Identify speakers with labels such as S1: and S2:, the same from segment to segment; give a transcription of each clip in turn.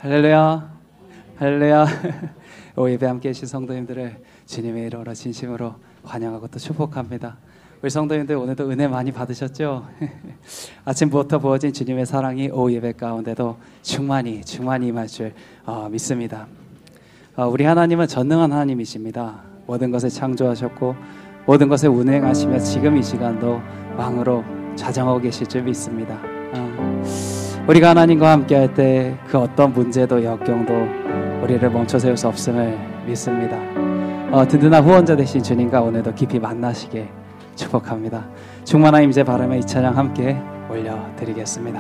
S1: 할렐루야, 할렐루야. 오후 예배 함께 해주신 성도님들을 주님의 이름으로 진심으로 환영하고 또 축복합니다. 우리 성도님들 오늘도 은혜 많이 받으셨죠? 아침부터 부어진 주님의 사랑이 오후 예배 가운데도 충만히 임할 줄 믿습니다. 우리 하나님은 전능한 하나님이십니다. 모든 것을 창조하셨고 모든 것을 운행하시며 지금 이 시간도 왕으로 좌정하고 계실 줄 믿습니다. 우리가 하나님과 함께할 때 그 어떤 문제도 역경도 우리를 멈춰 세울 수 없음을 믿습니다. 든든한 후원자 되신 주님과 오늘도 깊이 만나시게 축복합니다. 충만한 임재 바라며 이 찬양 함께 올려드리겠습니다.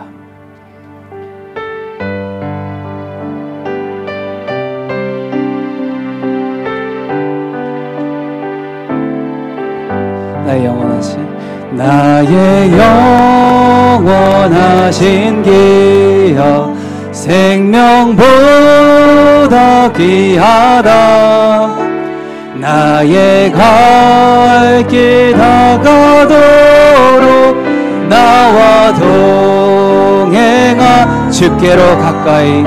S1: 나의 영원하신 기여 생명보다 귀하다. 나의 갈 길 다가도록 나와 동행하. 주께로 가까이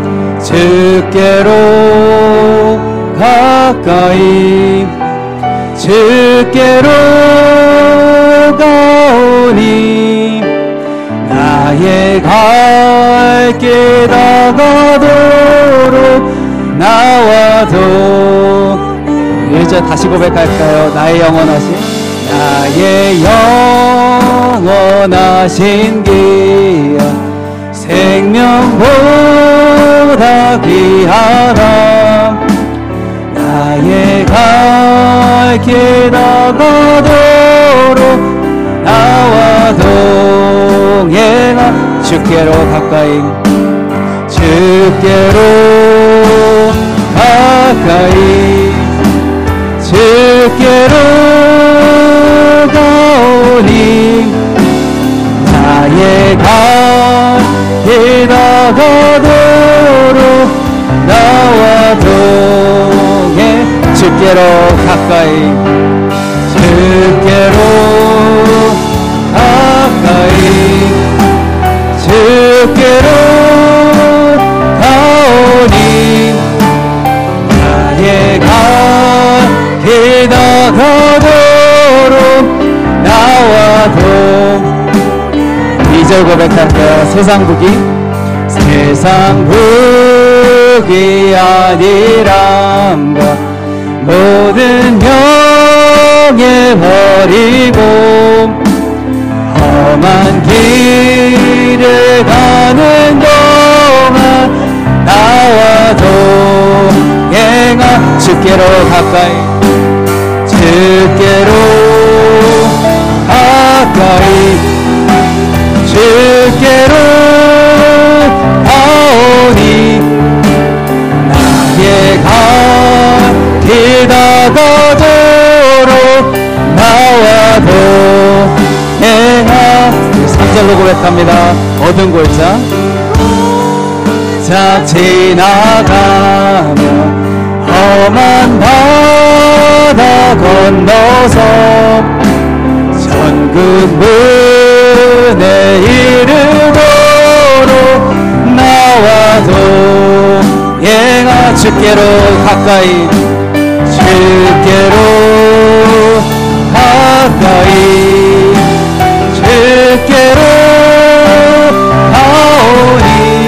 S1: 주께로 가오니 나의 갈 길 다가도록 나와 일절 다시 고백할까요? 나의 영원하신 기여 생명보다 귀하다. 나의 갈 길 다가도록 나와 동행하. 주께로 가까이 주께로 가오니 나의 갈 길 다가도록 나와 동행. 주께로 가까이 가오니 나의 갈 길 다가도록 나와 이절 고백할까요? 세상 북이 아니란가 모든 명예 버리고 험한 길을 가는 동안 나와 동행하. 주께로 가까이 주께로 가오니 나의 갈 길 다가도록 나와 동행하. 3절로 고백합니다. 어두운 골짜 지나가며 험한 바다 건너서 천국 문에 이르도록 나와 동행하. 주께로 가까이 가오니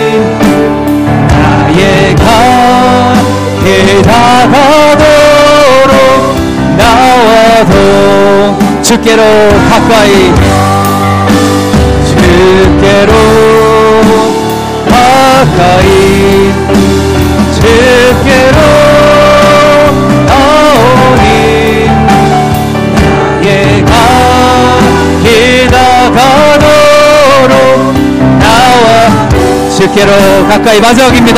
S1: 나의 갈 길 다가도록 나와 주께로 가까이 나오니 나의 갈 길 다가도록 나와 주께로 가까이. 마지막입니다.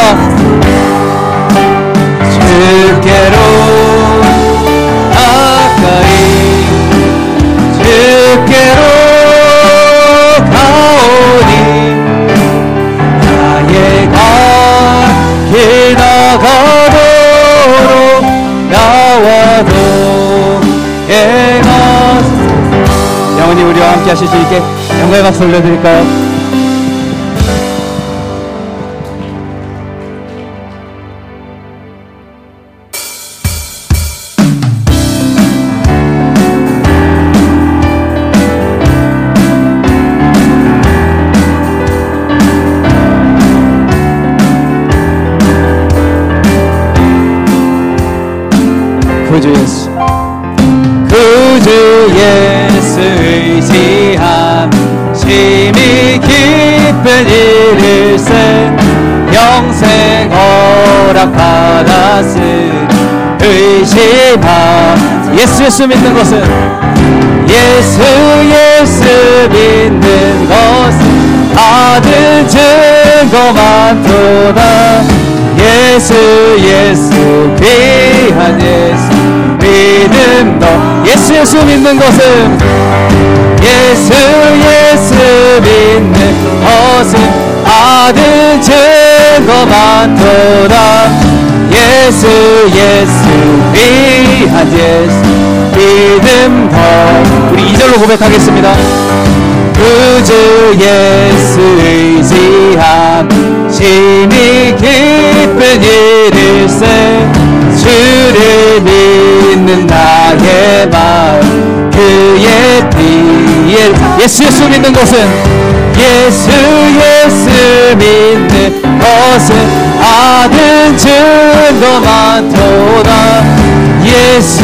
S1: 주께로 가오니 나의 갈 길 다가도록 나와 동행하. 영원히 우리와 함께 하실 수 있게 영광의 박수 올려드릴까요? 구주 예수, 구주 예수 의지함 심히 깊은 일일세 영생 허락받았으니 의심함. 예수 믿는 것은, 예수 믿는 것은 받은 증거 많도다. 예수 귀한 예수 믿음 너. 예수 믿는 것은, 예수 믿는 것은 받은 증거 많도다. 예수 귀한 예수 믿음 더. 우리 2절로 고백하겠습니다. 구주 예수 의지함 심히 깊은 일일세 주를 믿는 나의 마음 그의 피에. 예수 믿는 것은, 예수 믿는 것은 받은 증거 많도다. 예수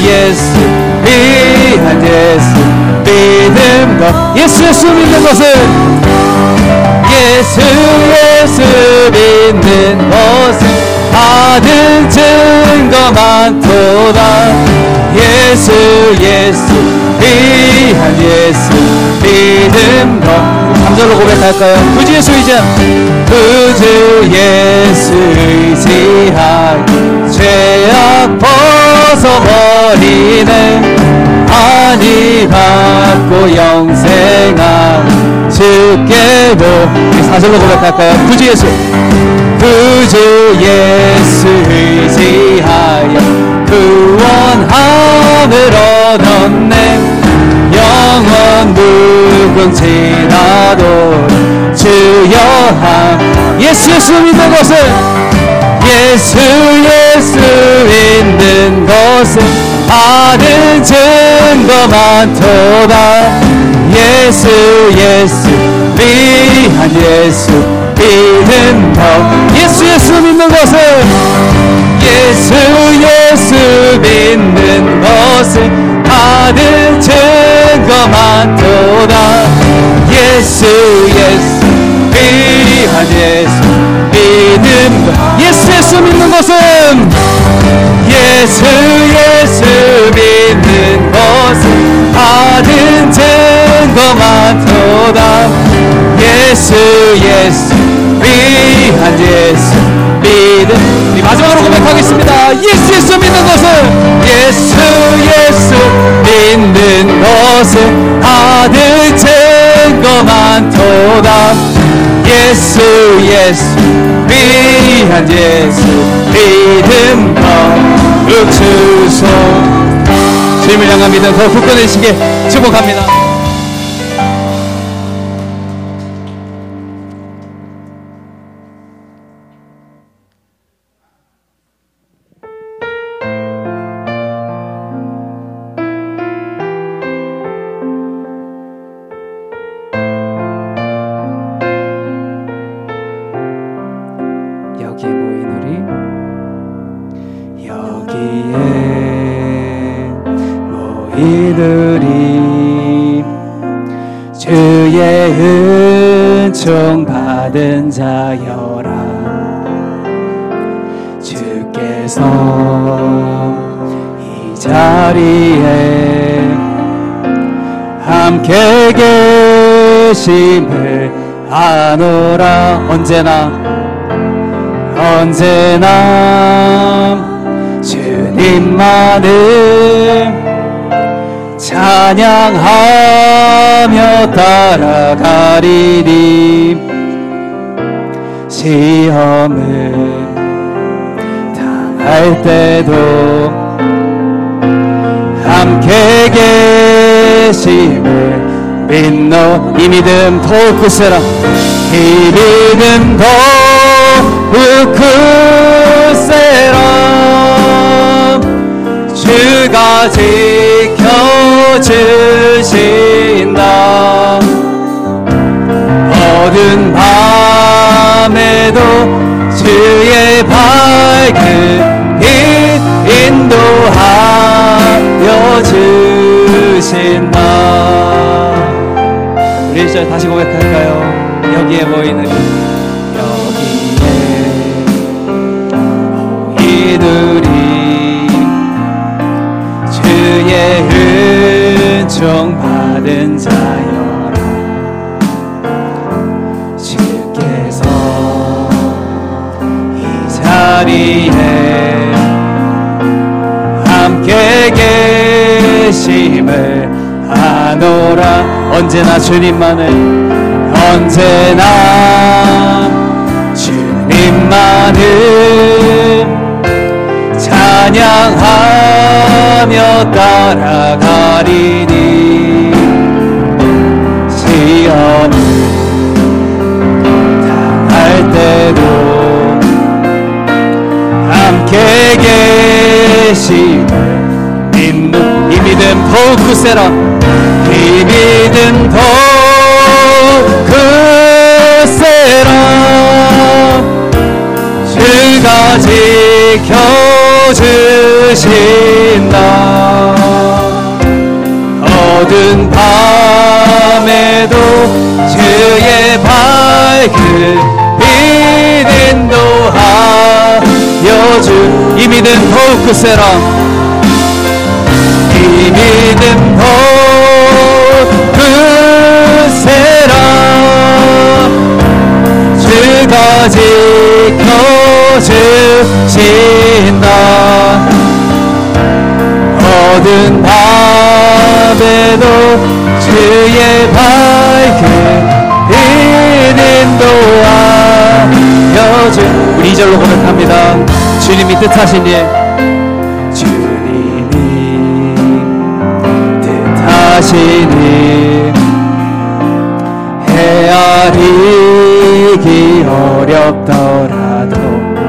S1: 귀한 예수 믿음 것. 예수 믿는 것은, 예수 믿는 것은 받은 증거 많도다. 예수 귀한 예수 믿음 것. 3절로 고백할까요? 구주 예수 의지함, 구주 예수 의지하여 죄악 벗어버리네 안위 받고 영생한 주께 보. 4절로 고백할까요? 구주 예수 의지하여 구원함을 얻었네 영원 무궁지나도 주여함. 예수 믿는 것은, 예수 믿는 것은 받은 증거 많도다. 예수 귀한 예수 믿음 더. 예수 믿는 것은, 예수 믿는 것은 받은 증거 많도다. 예수 귀한 예수 믿음 더. 예수 믿는 것은, 예수 믿는 것은 받은 증거 많도다. 예수 귀한 예수 믿음. 마지막으로 고백하겠습니다. 예수 믿는 것은, 예수 믿는 것은 받은 증거 많도다. 예수 귀한 예수 믿음 더. 읍주소 주님을 향한 믿음 더 굳건해지게 축복합니다. 여기에 모인 우리, 여기에 모인 우리 주의 은총 받은 자여라. 주께서 이 자리에 함께 계심을 아노라. 언제나 주님만을 찬양하며 따라가리니 시험을 당할 때도 함께 계심을 믿노. 이 믿음 더욱 굳세라. 이 믿음 더욱 굳세라. 주가 지켜주신다. 어두운 밤에도 주의 밝은 빛 인도하 17절 다시 고백할까요? 여기에 모이는 이들이 주의 은총 받은 자여라. 주께서 이 자리에 함께 계심을 아노라. 언제나 주님만을, 언제나 주님만을 찬양하며 따라가리니. 시험을 당할 때도 함께 계심을 믿는 이 믿음 더욱 굳세라. 이 믿음 더욱 굳세라. 주가 지켜주신다. 어두운 밤에도 주의 밝은 빛 인도하여 주. 이 믿음 더욱 굳세라. 이 믿음 더욱 굳세라. 주가 지켜주신다. 어두운 밤에도 주의 밝은 빛 인도하여 주. 우리 2절로 고백합니다. 주님이 뜻하신 일, 주님이 뜻하신 일 헤아리기 어렵더라도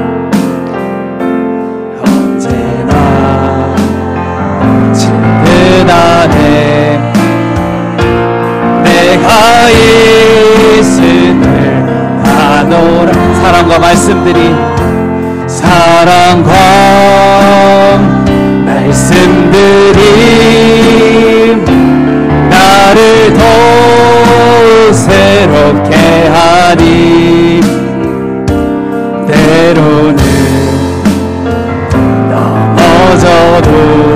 S1: 언제나 지금 안에 내가 있음을 아노라. 사랑과 말씀들이, 사랑과 말씀들이 나를 더욱 새롭게 하니. 때로는 넘어져도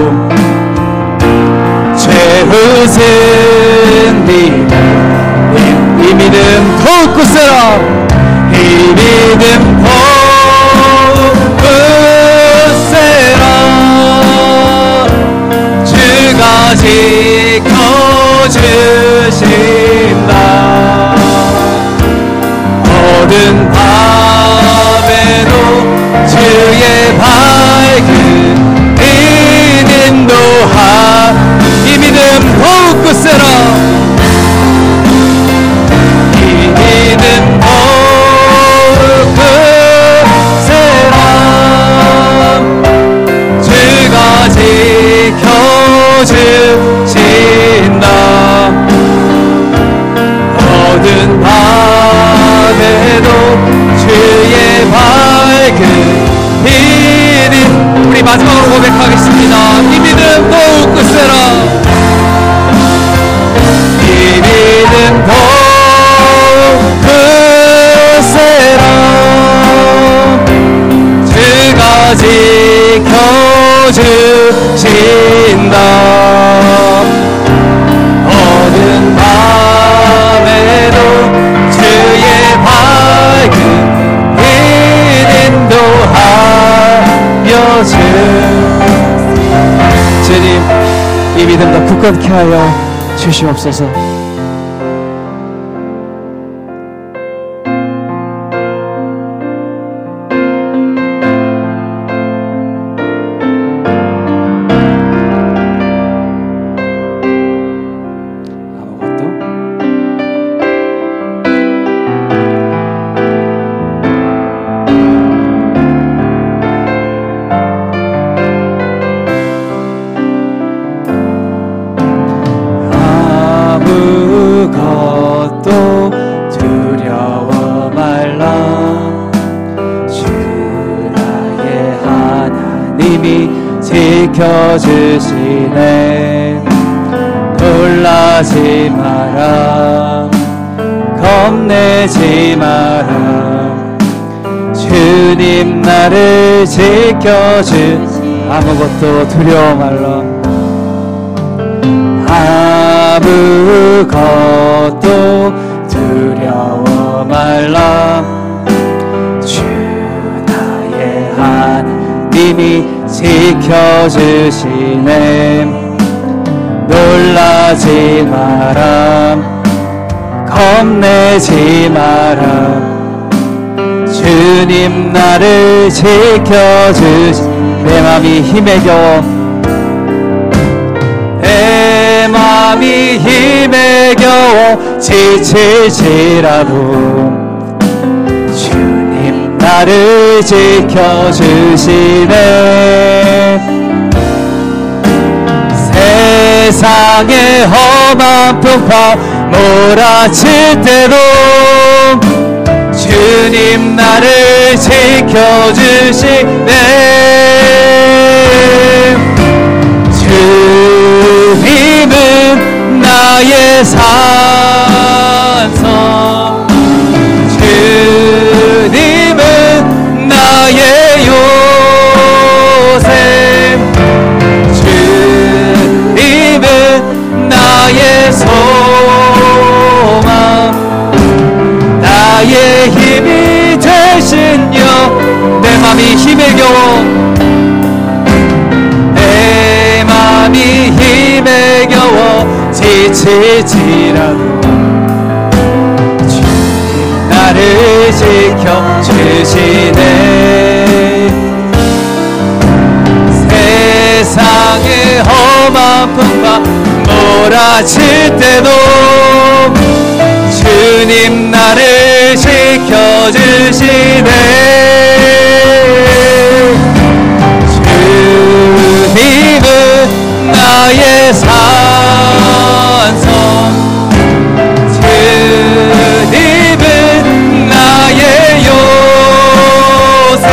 S1: 죄웃은 믿음, 이 믿음 더욱 굳세라. 이 믿음 더욱 굳세라. 주가 지켜주신다. 어두운 밤에도 주의 밝은 빛 인도하. 이 믿음 더욱 굳세라. 이 믿음 더욱 굳세라. 주가 지켜주신다. 어두운 밤에도 주의 밝은 빛인. 우리 마지막으로 고백하겠습니다. 이 믿음 더욱 굳세라. 이 믿음 더욱 굳세라. 주가 지켜주신다. 어두운 밤에도 주의 밝은 빛 인도하여 주. 주님, 이 믿음 더 굳건케 하여 주시옵소서. 지켜주시네. 놀라지 마라. 겁내지 마라. 주님 나를 지켜주. 아무것도 두려워 말라. 아무것도 두려워 말라. 주 나의 하나님이 지켜주시네. 놀라지 마라. 겁내지 마라. 주님 나를 지켜주시. 내 맘이 힘에 겨워, 내 맘이 힘에 겨워 지칠지라도 주님 나를 지켜주시네. 세상의 험한 풍파 몰아칠 때도 주님 나를 지켜주시네. 주님은 나의 산성, 주님은 나의 요새, 주님은 나의 소망, 나의 힘이 되신 여. 내 맘이 힘에 겨워, 내 맘이 힘에 겨워 지칠지라도 주님 나를 지켜주시네. 세상의 험한 풍파 몰아칠 때도 주님 나를 지켜주시네. 주님은 나의 산성, 주님은 나의 요새,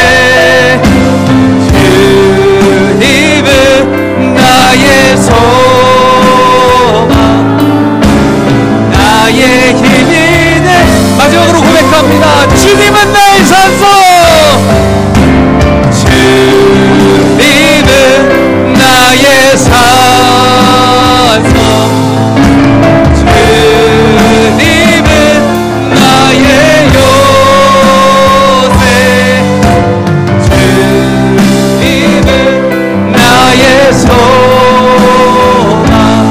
S1: 주님은 나의 소망, 나의 힘이 돼. 마지막으로 고백합니다. 주님은 나의 산성, 주님은 나의 산성, 주님은 나의 요새, 주님은 나의 소망,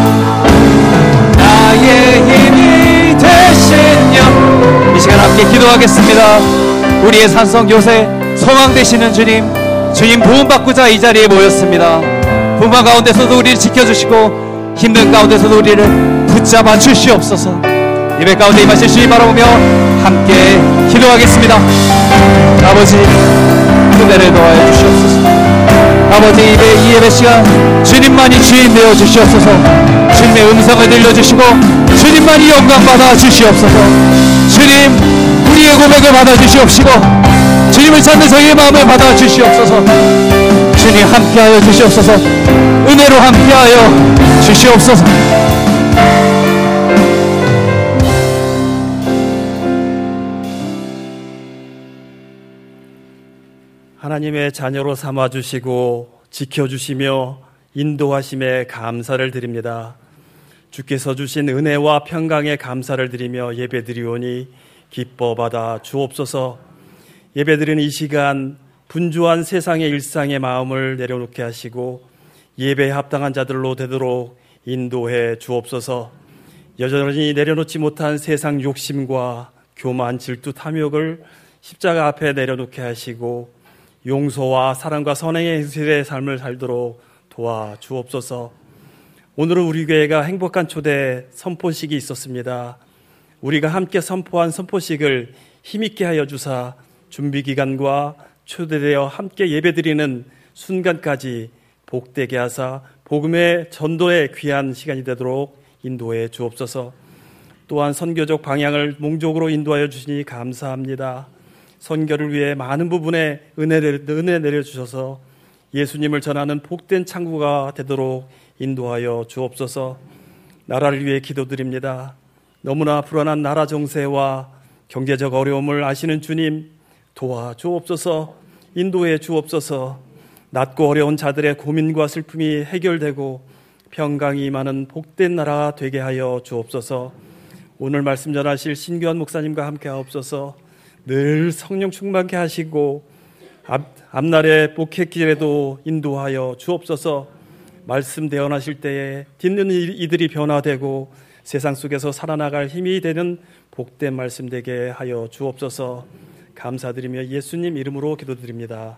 S1: 나의 힘이 되신 여. 이 시간 함께 기도하겠습니다. 우리의 산성 요새 소망 되시는 주님, 주님 부흥받고자 이 자리에 모였습니다. 부흥 가운데서도 우리를 지켜주시고 힘든 가운데서도 우리를 붙잡아 주시옵소서. 예배 가운데 임하실 주님 바라보며 함께 기도하겠습니다. 아버지, 은혜를 더하여 주시옵소서. 아버지, 이 예배 시간 주님만이 주인 되어 주시옵소서. 주님의 음성을 들려주시고 주님만이 영광 받아 주시옵소서. 주님, 우리의 고백을 받아 주시옵시고 주님을 찾는 저희의 마음을 받아 주시옵소서. 주님 함께하여 주시옵소서. 은혜로 함께하여 주시옵소서.
S2: 하나님의 자녀로 삼아주시고 지켜주시며 인도하심에 감사를 드립니다. 주께서 주신 은혜와 평강에 감사를 드리며 예배드리오니 기뻐 받아 주옵소서. 예배드리는 이 시간 분주한 세상의 일상의 마음을 내려놓게 하시고 예배에 합당한 자들로 되도록 인도해 주옵소서. 여전히 내려놓지 못한 세상 욕심과 교만, 질투, 탐욕을 십자가 앞에 내려놓게 하시고 용서와 사랑과 선행의 행실의 삶을 살도록 도와 주옵소서. 오늘은 우리 교회가 행복한 초대 선포식이 있었습니다. 우리가 함께 선포한 선포식을 힘있게 하여 주사 준비기간과 초대되어 함께 예배드리는 순간까지 복되게 하사 복음의 전도의 귀한 시간이 되도록 인도해 주옵소서. 또한 선교적 방향을 몽족으로 인도하여 주시니 감사합니다. 선교를 위해 많은 부분에 은혜 내려주셔서 예수님을 전하는 복된 창구가 되도록 인도하여 주옵소서. 나라를 위해 기도드립니다. 너무나 불안한 나라 정세와 경제적 어려움을 아시는 주님, 도와주옵소서. 인도해 주옵소서. 낮고 어려운 자들의 고민과 슬픔이 해결되고 평강이 많은 복된 나라 되게 하여 주옵소서. 오늘 말씀 전하실 신규환 목사님과 함께 하옵소서. 늘 성령 충만케 하시고 앞날의 목회길에도 인도하여 주옵소서. 말씀 대언하실 때에 듣는 이들이 변화되고 세상 속에서 살아나갈 힘이 되는 복된 말씀 되게 하여 주옵소서. 감사드리며 예수님 이름으로 기도드립니다.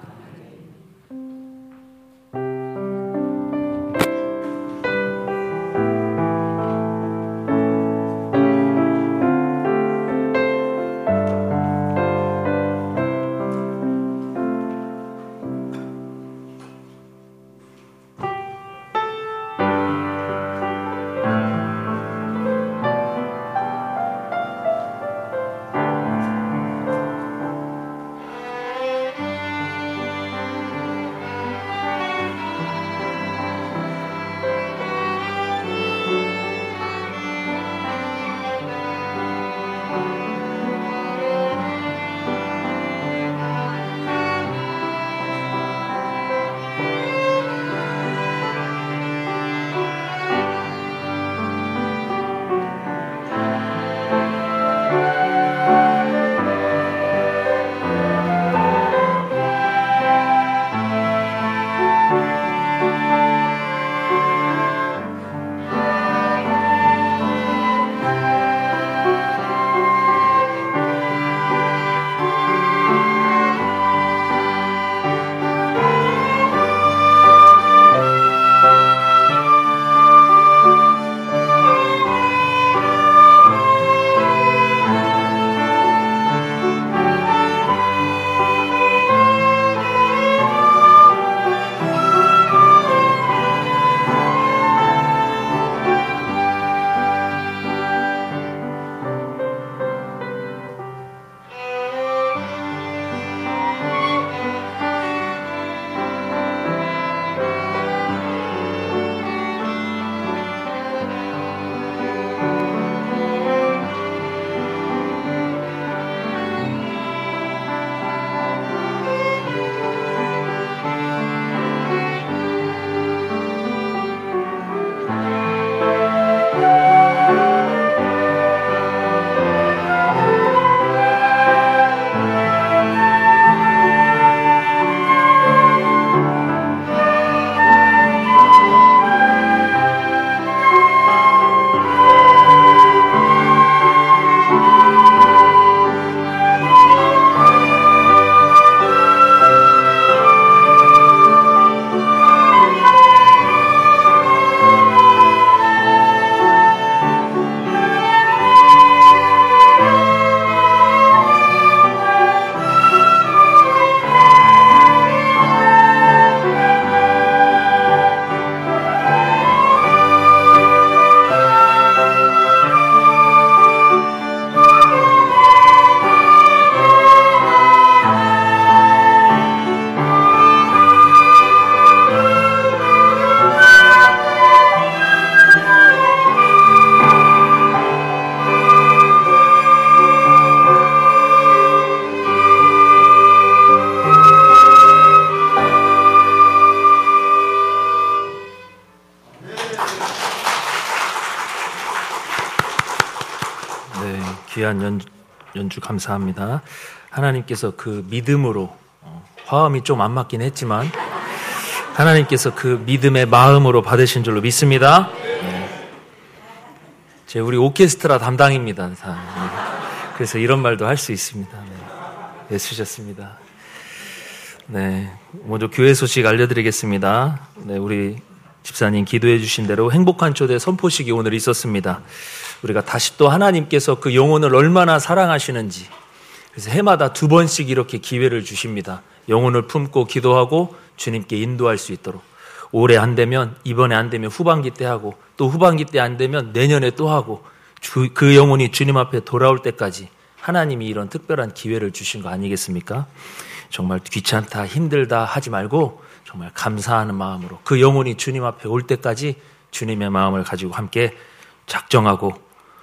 S3: 귀한 연주 감사합니다. 하나님께서 그 믿음으로, 화음이 좀 안 맞긴 했지만 하나님께서 그 믿음의 마음으로 받으신 줄로 믿습니다. 제 우리 오케스트라 담당입니다. 그래서 이런 말도 할 수 있습니다. 네, 애쓰셨습니다. 네, 먼저 교회 소식 알려드리겠습니다. 네, 우리 집사님 기도해 주신 대로 행복한 초대 선포식이 오늘 있었습니다. 우리가 다시 또 하나님께서 그 영혼을 얼마나 사랑하시는지, 그래서 해마다 2번씩 이렇게 기회를 주십니다. 영혼을 품고 기도하고 주님께 인도할 수 있도록. 올해 안 되면, 이번에 안 되면 후반기 때 하고, 또 후반기 때 안 되면 내년에 또 하고, 그 영혼이 주님 앞에 돌아올 때까지 하나님이 이런 특별한 기회를 주신 거 아니겠습니까? 정말 귀찮다, 힘들다 하지 말고 정말 감사하는 마음으로 그 영혼이 주님 앞에 올 때까지 주님의 마음을 가지고 함께 작정하고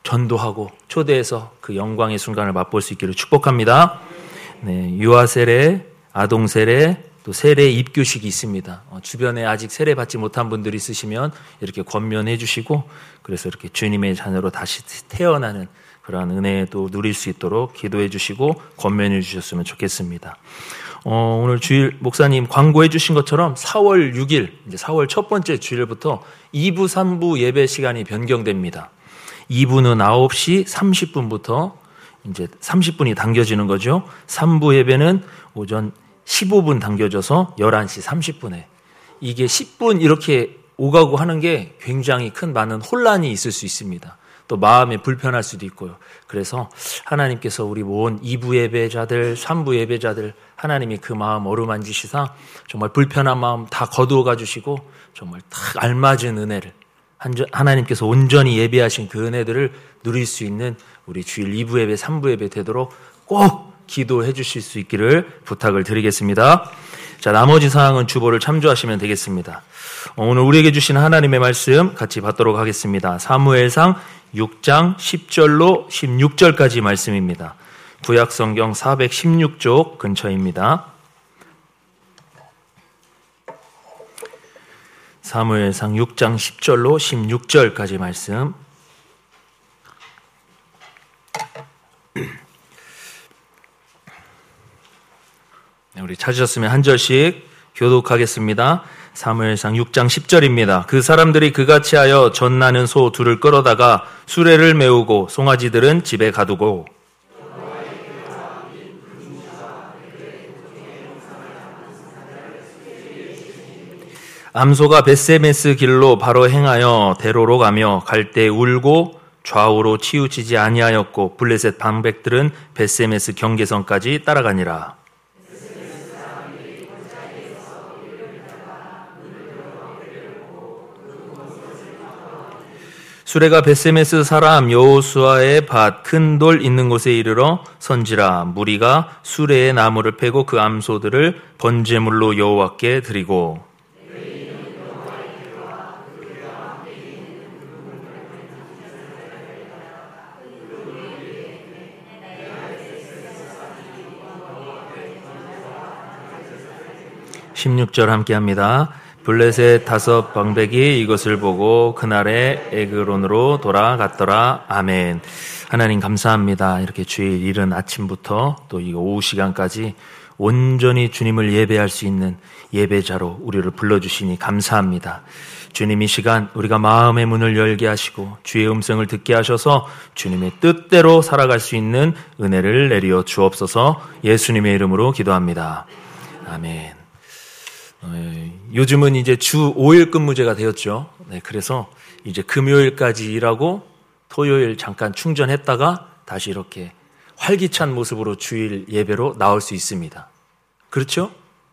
S3: 전도하고 초대해서 그 영광의 순간을 맛볼 수 있기를 축복합니다. 네, 유아 세례, 아동 세례, 또 세례 입교식이 있습니다. 주변에 아직 세례 받지 못한 분들이 있으시면 이렇게 권면해 주시고, 그래서 이렇게 주님의 자녀로 다시 태어나는 그러한 은혜도 누릴 수 있도록 기도해 주시고 권면해 주셨으면 좋겠습니다. 오늘 주일 목사님 광고해 주신 것처럼 4월 6일, 이제 4월 첫 번째 주일부터 2부, 3부 예배 시간이 변경됩니다. 2부는 9시 30분부터 이제 30분이 당겨지는 거죠. 3부 예배는 오전 15분 당겨져서 11시 30분에. 이게 10분 이렇게 오가고 하는 게 굉장히 큰 많은 혼란이 있을 수 있습니다. 또 마음에 불편할 수도 있고요. 그래서 하나님께서 우리 모은 2부 예배자들, 3부 예배자들 하나님이 그 마음 어루만지시사 정말 불편한 마음 다 거두어 주시고 정말 딱 알맞은 은혜를 하나님께서 온전히 예배하신 그 은혜들을 누릴 수 있는 우리 주일 2부 예배, 3부 예배 되도록 꼭 기도해 주실 수 있기를 부탁을 드리겠습니다. 자, 나머지 사항은 주보를 참조하시면 되겠습니다. 오늘 우리에게 주신 하나님의 말씀 같이 받도록 하겠습니다. 사무엘상 6장 10절로 16절까지 말씀입니다. 구약성경 416쪽 근처입니다. 사무엘상 6장 10절로 16절까지 말씀. 우리 찾으셨으면 한 절씩 교독하겠습니다. 사무엘상 6장 10절입니다. 그 사람들이 그같이 하여 젖나는 소 둘을 끌어다가 수레를 메우고 송아지들은 집에 가두고 암소가 벳세메스 길로 바로 행하여 대로로 가며 갈 때 울고 좌우로 치우치지 아니하였고 블레셋 방백들은 벳세메스 경계선까지 따라가니라. 수레가 벳세메스 사람 여호수아의 밭 큰 돌 있는 곳에 이르러 선지라. 무리가 수레의 나무를 패고 그 암소들을 번제물로 여호와께 드리고 16절 함께합니다. 블레셋 5 방백이 이것을 보고 그날에 에그론으로 돌아갔더라. 아멘. 하나님 감사합니다. 이렇게 주일 이른 아침부터 또 이 오후 시간까지 온전히 주님을 예배할 수 있는 예배자로 우리를 불러주시니 감사합니다. 주님 이 시간 우리가 마음의 문을 열게 하시고 주의 음성을 듣게 하셔서 주님의 뜻대로 살아갈 수 있는 은혜를 내려 주옵소서. 예수님의 이름으로 기도합니다. 아멘. 요즘은 이제 주 5일 근무제가 되었죠. 네, 그래서 이제 금요일까지 일하고 토요일 잠깐 충전했다가 다시 이렇게 활기찬 모습으로 주일 예배로 나올 수 있습니다. 그렇죠?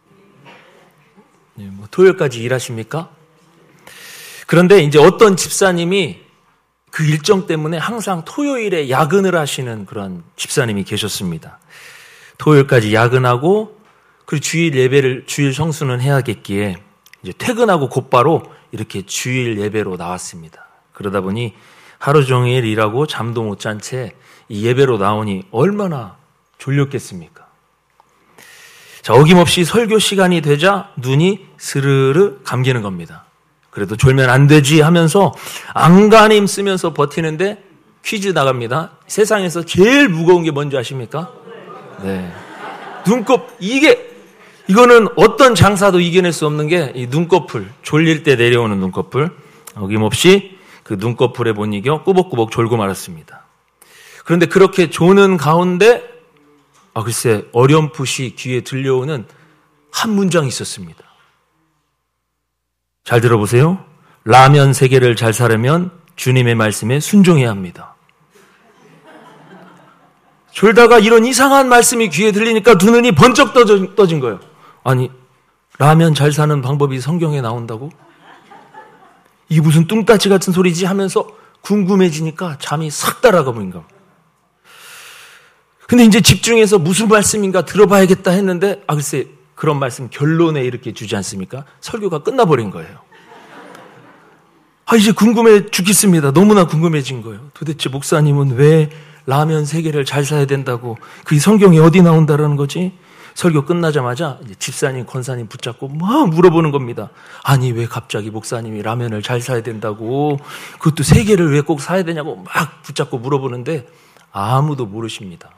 S3: 네, 토요일까지 일하십니까? 그런데 이제 어떤 집사님이 그 일정 때문에 항상 토요일에 야근을 하시는 그런 집사님이 계셨습니다. 토요일까지 야근하고 그리고 주일 예배를, 주일 성수는 해야겠기에 이제 퇴근하고 곧바로 이렇게 주일 예배로 나왔습니다. 그러다 보니 하루 종일 일하고 잠도 못 잔 채 이 예배로 나오니 얼마나 졸렸겠습니까? 자, 어김없이 설교 시간이 되자 눈이 스르르 감기는 겁니다. 그래도 졸면 안 되지 하면서 안간힘 쓰면서 버티는데 퀴즈 나갑니다. 세상에서 제일 무거운 게 뭔지 아십니까? 네. 눈곱, 이거는 어떤 장사도 이겨낼 수 없는 게 이 눈꺼풀, 졸릴 때 내려오는 눈꺼풀. 어김없이 그 눈꺼풀에 못 이겨 꾸벅꾸벅 졸고 말았습니다. 그런데 그렇게 조는 가운데 글쎄 어렴풋이 귀에 들려오는 한 문장이 있었습니다. 잘 들어보세요. 라면 3개를 잘 사려면 주님의 말씀에 순종해야 합니다. 졸다가 이런 이상한 말씀이 귀에 들리니까 두 눈이 번쩍 떠진 거예요. 아니, 라면 잘 사는 방법이 성경에 나온다고? 이게 무슨 뚱따지 같은 소리지 하면서 궁금해지니까 잠이 싹 따라가 버린 겁니다. 근데 이제 집중해서 무슨 말씀인가 들어봐야겠다 했는데 글쎄 그런 말씀 결론에 이렇게 주지 않습니까? 설교가 끝나버린 거예요. 이제 궁금해 죽겠습니다. 너무나 궁금해진 거예요. 도대체 목사님은 왜 라면 3개를 잘 사야 된다고, 그게 성경에 어디 나온다라는 거지? 설교 끝나자마자 이제 집사님, 권사님 붙잡고 막 물어보는 겁니다. 아니, 왜 갑자기 목사님이 라면을 잘 사야 된다고, 그것도 3개를 왜 꼭 사야 되냐고 막 붙잡고 물어보는데 아무도 모르십니다.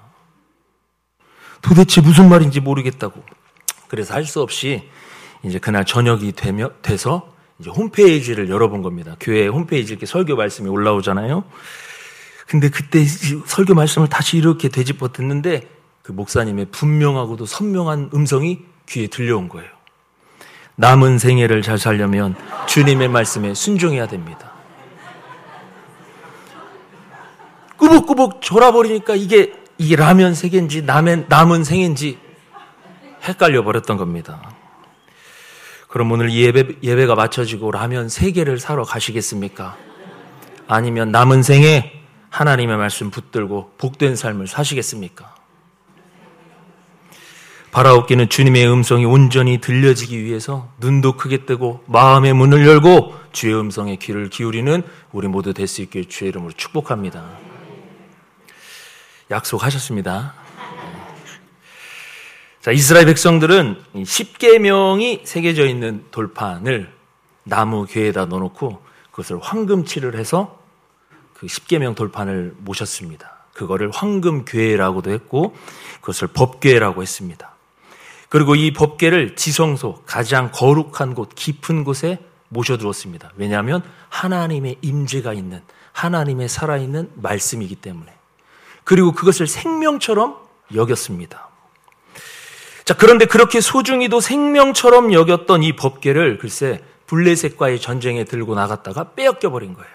S3: 도대체 무슨 말인지 모르겠다고. 그래서 할 수 없이 이제 그날 저녁이 돼서 이제 홈페이지를 열어본 겁니다. 교회 홈페이지 이렇게 설교 말씀이 올라오잖아요. 근데 그때 설교 말씀을 다시 이렇게 되짚어 듣는데 그 목사님의 분명하고도 선명한 음성이 귀에 들려온 거예요. 남은 생애를 잘 살려면 주님의 말씀에 순종해야 됩니다. 꾸벅꾸벅 졸아버리니까 이게 라면 3개인지 남은 생애인지 헷갈려 버렸던 겁니다. 그럼 오늘 예배가 마쳐지고 라면 3개를 사러 가시겠습니까? 아니면 남은 생에 하나님의 말씀 붙들고 복된 삶을 사시겠습니까? 바라옵기는 주님의 음성이 온전히 들려지기 위해서 눈도 크게 뜨고 마음의 문을 열고 주의 음성에 귀를 기울이는 우리 모두 될 수 있길 주의 이름으로 축복합니다. 약속하셨습니다. 자, 이스라엘 백성들은 10계명이 새겨져 있는 돌판을 나무 궤에다 넣어놓고 그것을 황금칠을 해서 그 10계명 돌판을 모셨습니다. 그거를 황금궤라고도 했고 그것을 법궤라고 했습니다. 그리고 이 법궤를 지성소, 가장 거룩한 곳, 깊은 곳에 모셔두었습니다. 왜냐하면 하나님의 임재가 있는, 하나님의 살아있는 말씀이기 때문에. 그리고 그것을 생명처럼 여겼습니다. 자, 그런데 그렇게 소중히도 생명처럼 여겼던 이 법궤를 글쎄 블레셋과의 전쟁에 들고 나갔다가 빼앗겨 버린 거예요.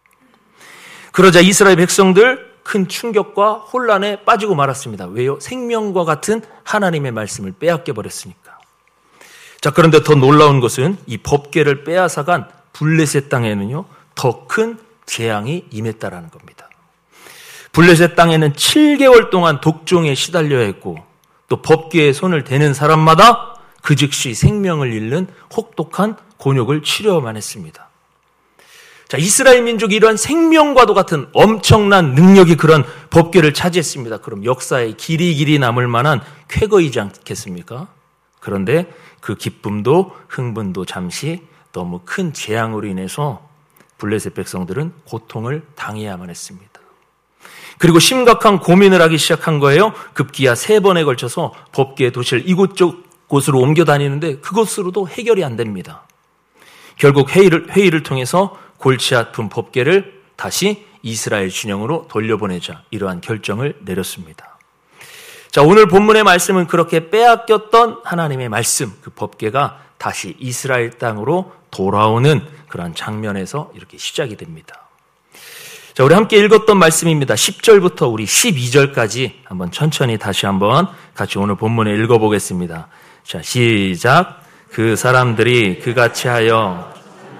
S3: 그러자 이스라엘 백성들 큰 충격과 혼란에 빠지고 말았습니다. 왜요? 생명과 같은 하나님의 말씀을 빼앗겨 버렸으니까. 자, 그런데 더 놀라운 것은 이 법궤를 빼앗아간 블레셋 땅에는요, 더 큰 재앙이 임했다라는 겁니다. 블레셋 땅에는 7개월 동안 독종에 시달려야 했고 또 법궤에 손을 대는 사람마다 그 즉시 생명을 잃는 혹독한 곤욕을 치료만 했습니다. 자, 이스라엘 민족이 이러한 생명과도 같은 엄청난 능력이 그런 법궤를 차지했습니다. 그럼 역사에 길이 남을 만한 쾌거이지 않겠습니까? 그런데 그 기쁨도 흥분도 잠시 너무 큰 재앙으로 인해서 블레셋 백성들은 고통을 당해야만 했습니다. 그리고 심각한 고민을 하기 시작한 거예요. 급기야 3번에 걸쳐서 법궤의 도시를 이곳저곳으로 옮겨 다니는데 그것으로도 해결이 안 됩니다. 결국 회의를 통해서 골치 아픈 법궤를 다시 이스라엘 진영으로 돌려보내자 이러한 결정을 내렸습니다. 자, 오늘 본문의 말씀은 그렇게 빼앗겼던 하나님의 말씀, 그 법궤가 다시 이스라엘 땅으로 돌아오는 그런 장면에서 이렇게 시작이 됩니다. 자, 우리 함께 읽었던 말씀입니다. 10절부터 우리 12절까지 한번 천천히 다시 한번 같이 오늘 본문에 읽어보겠습니다. 자, 시작. 그 사람들이 그같이 하여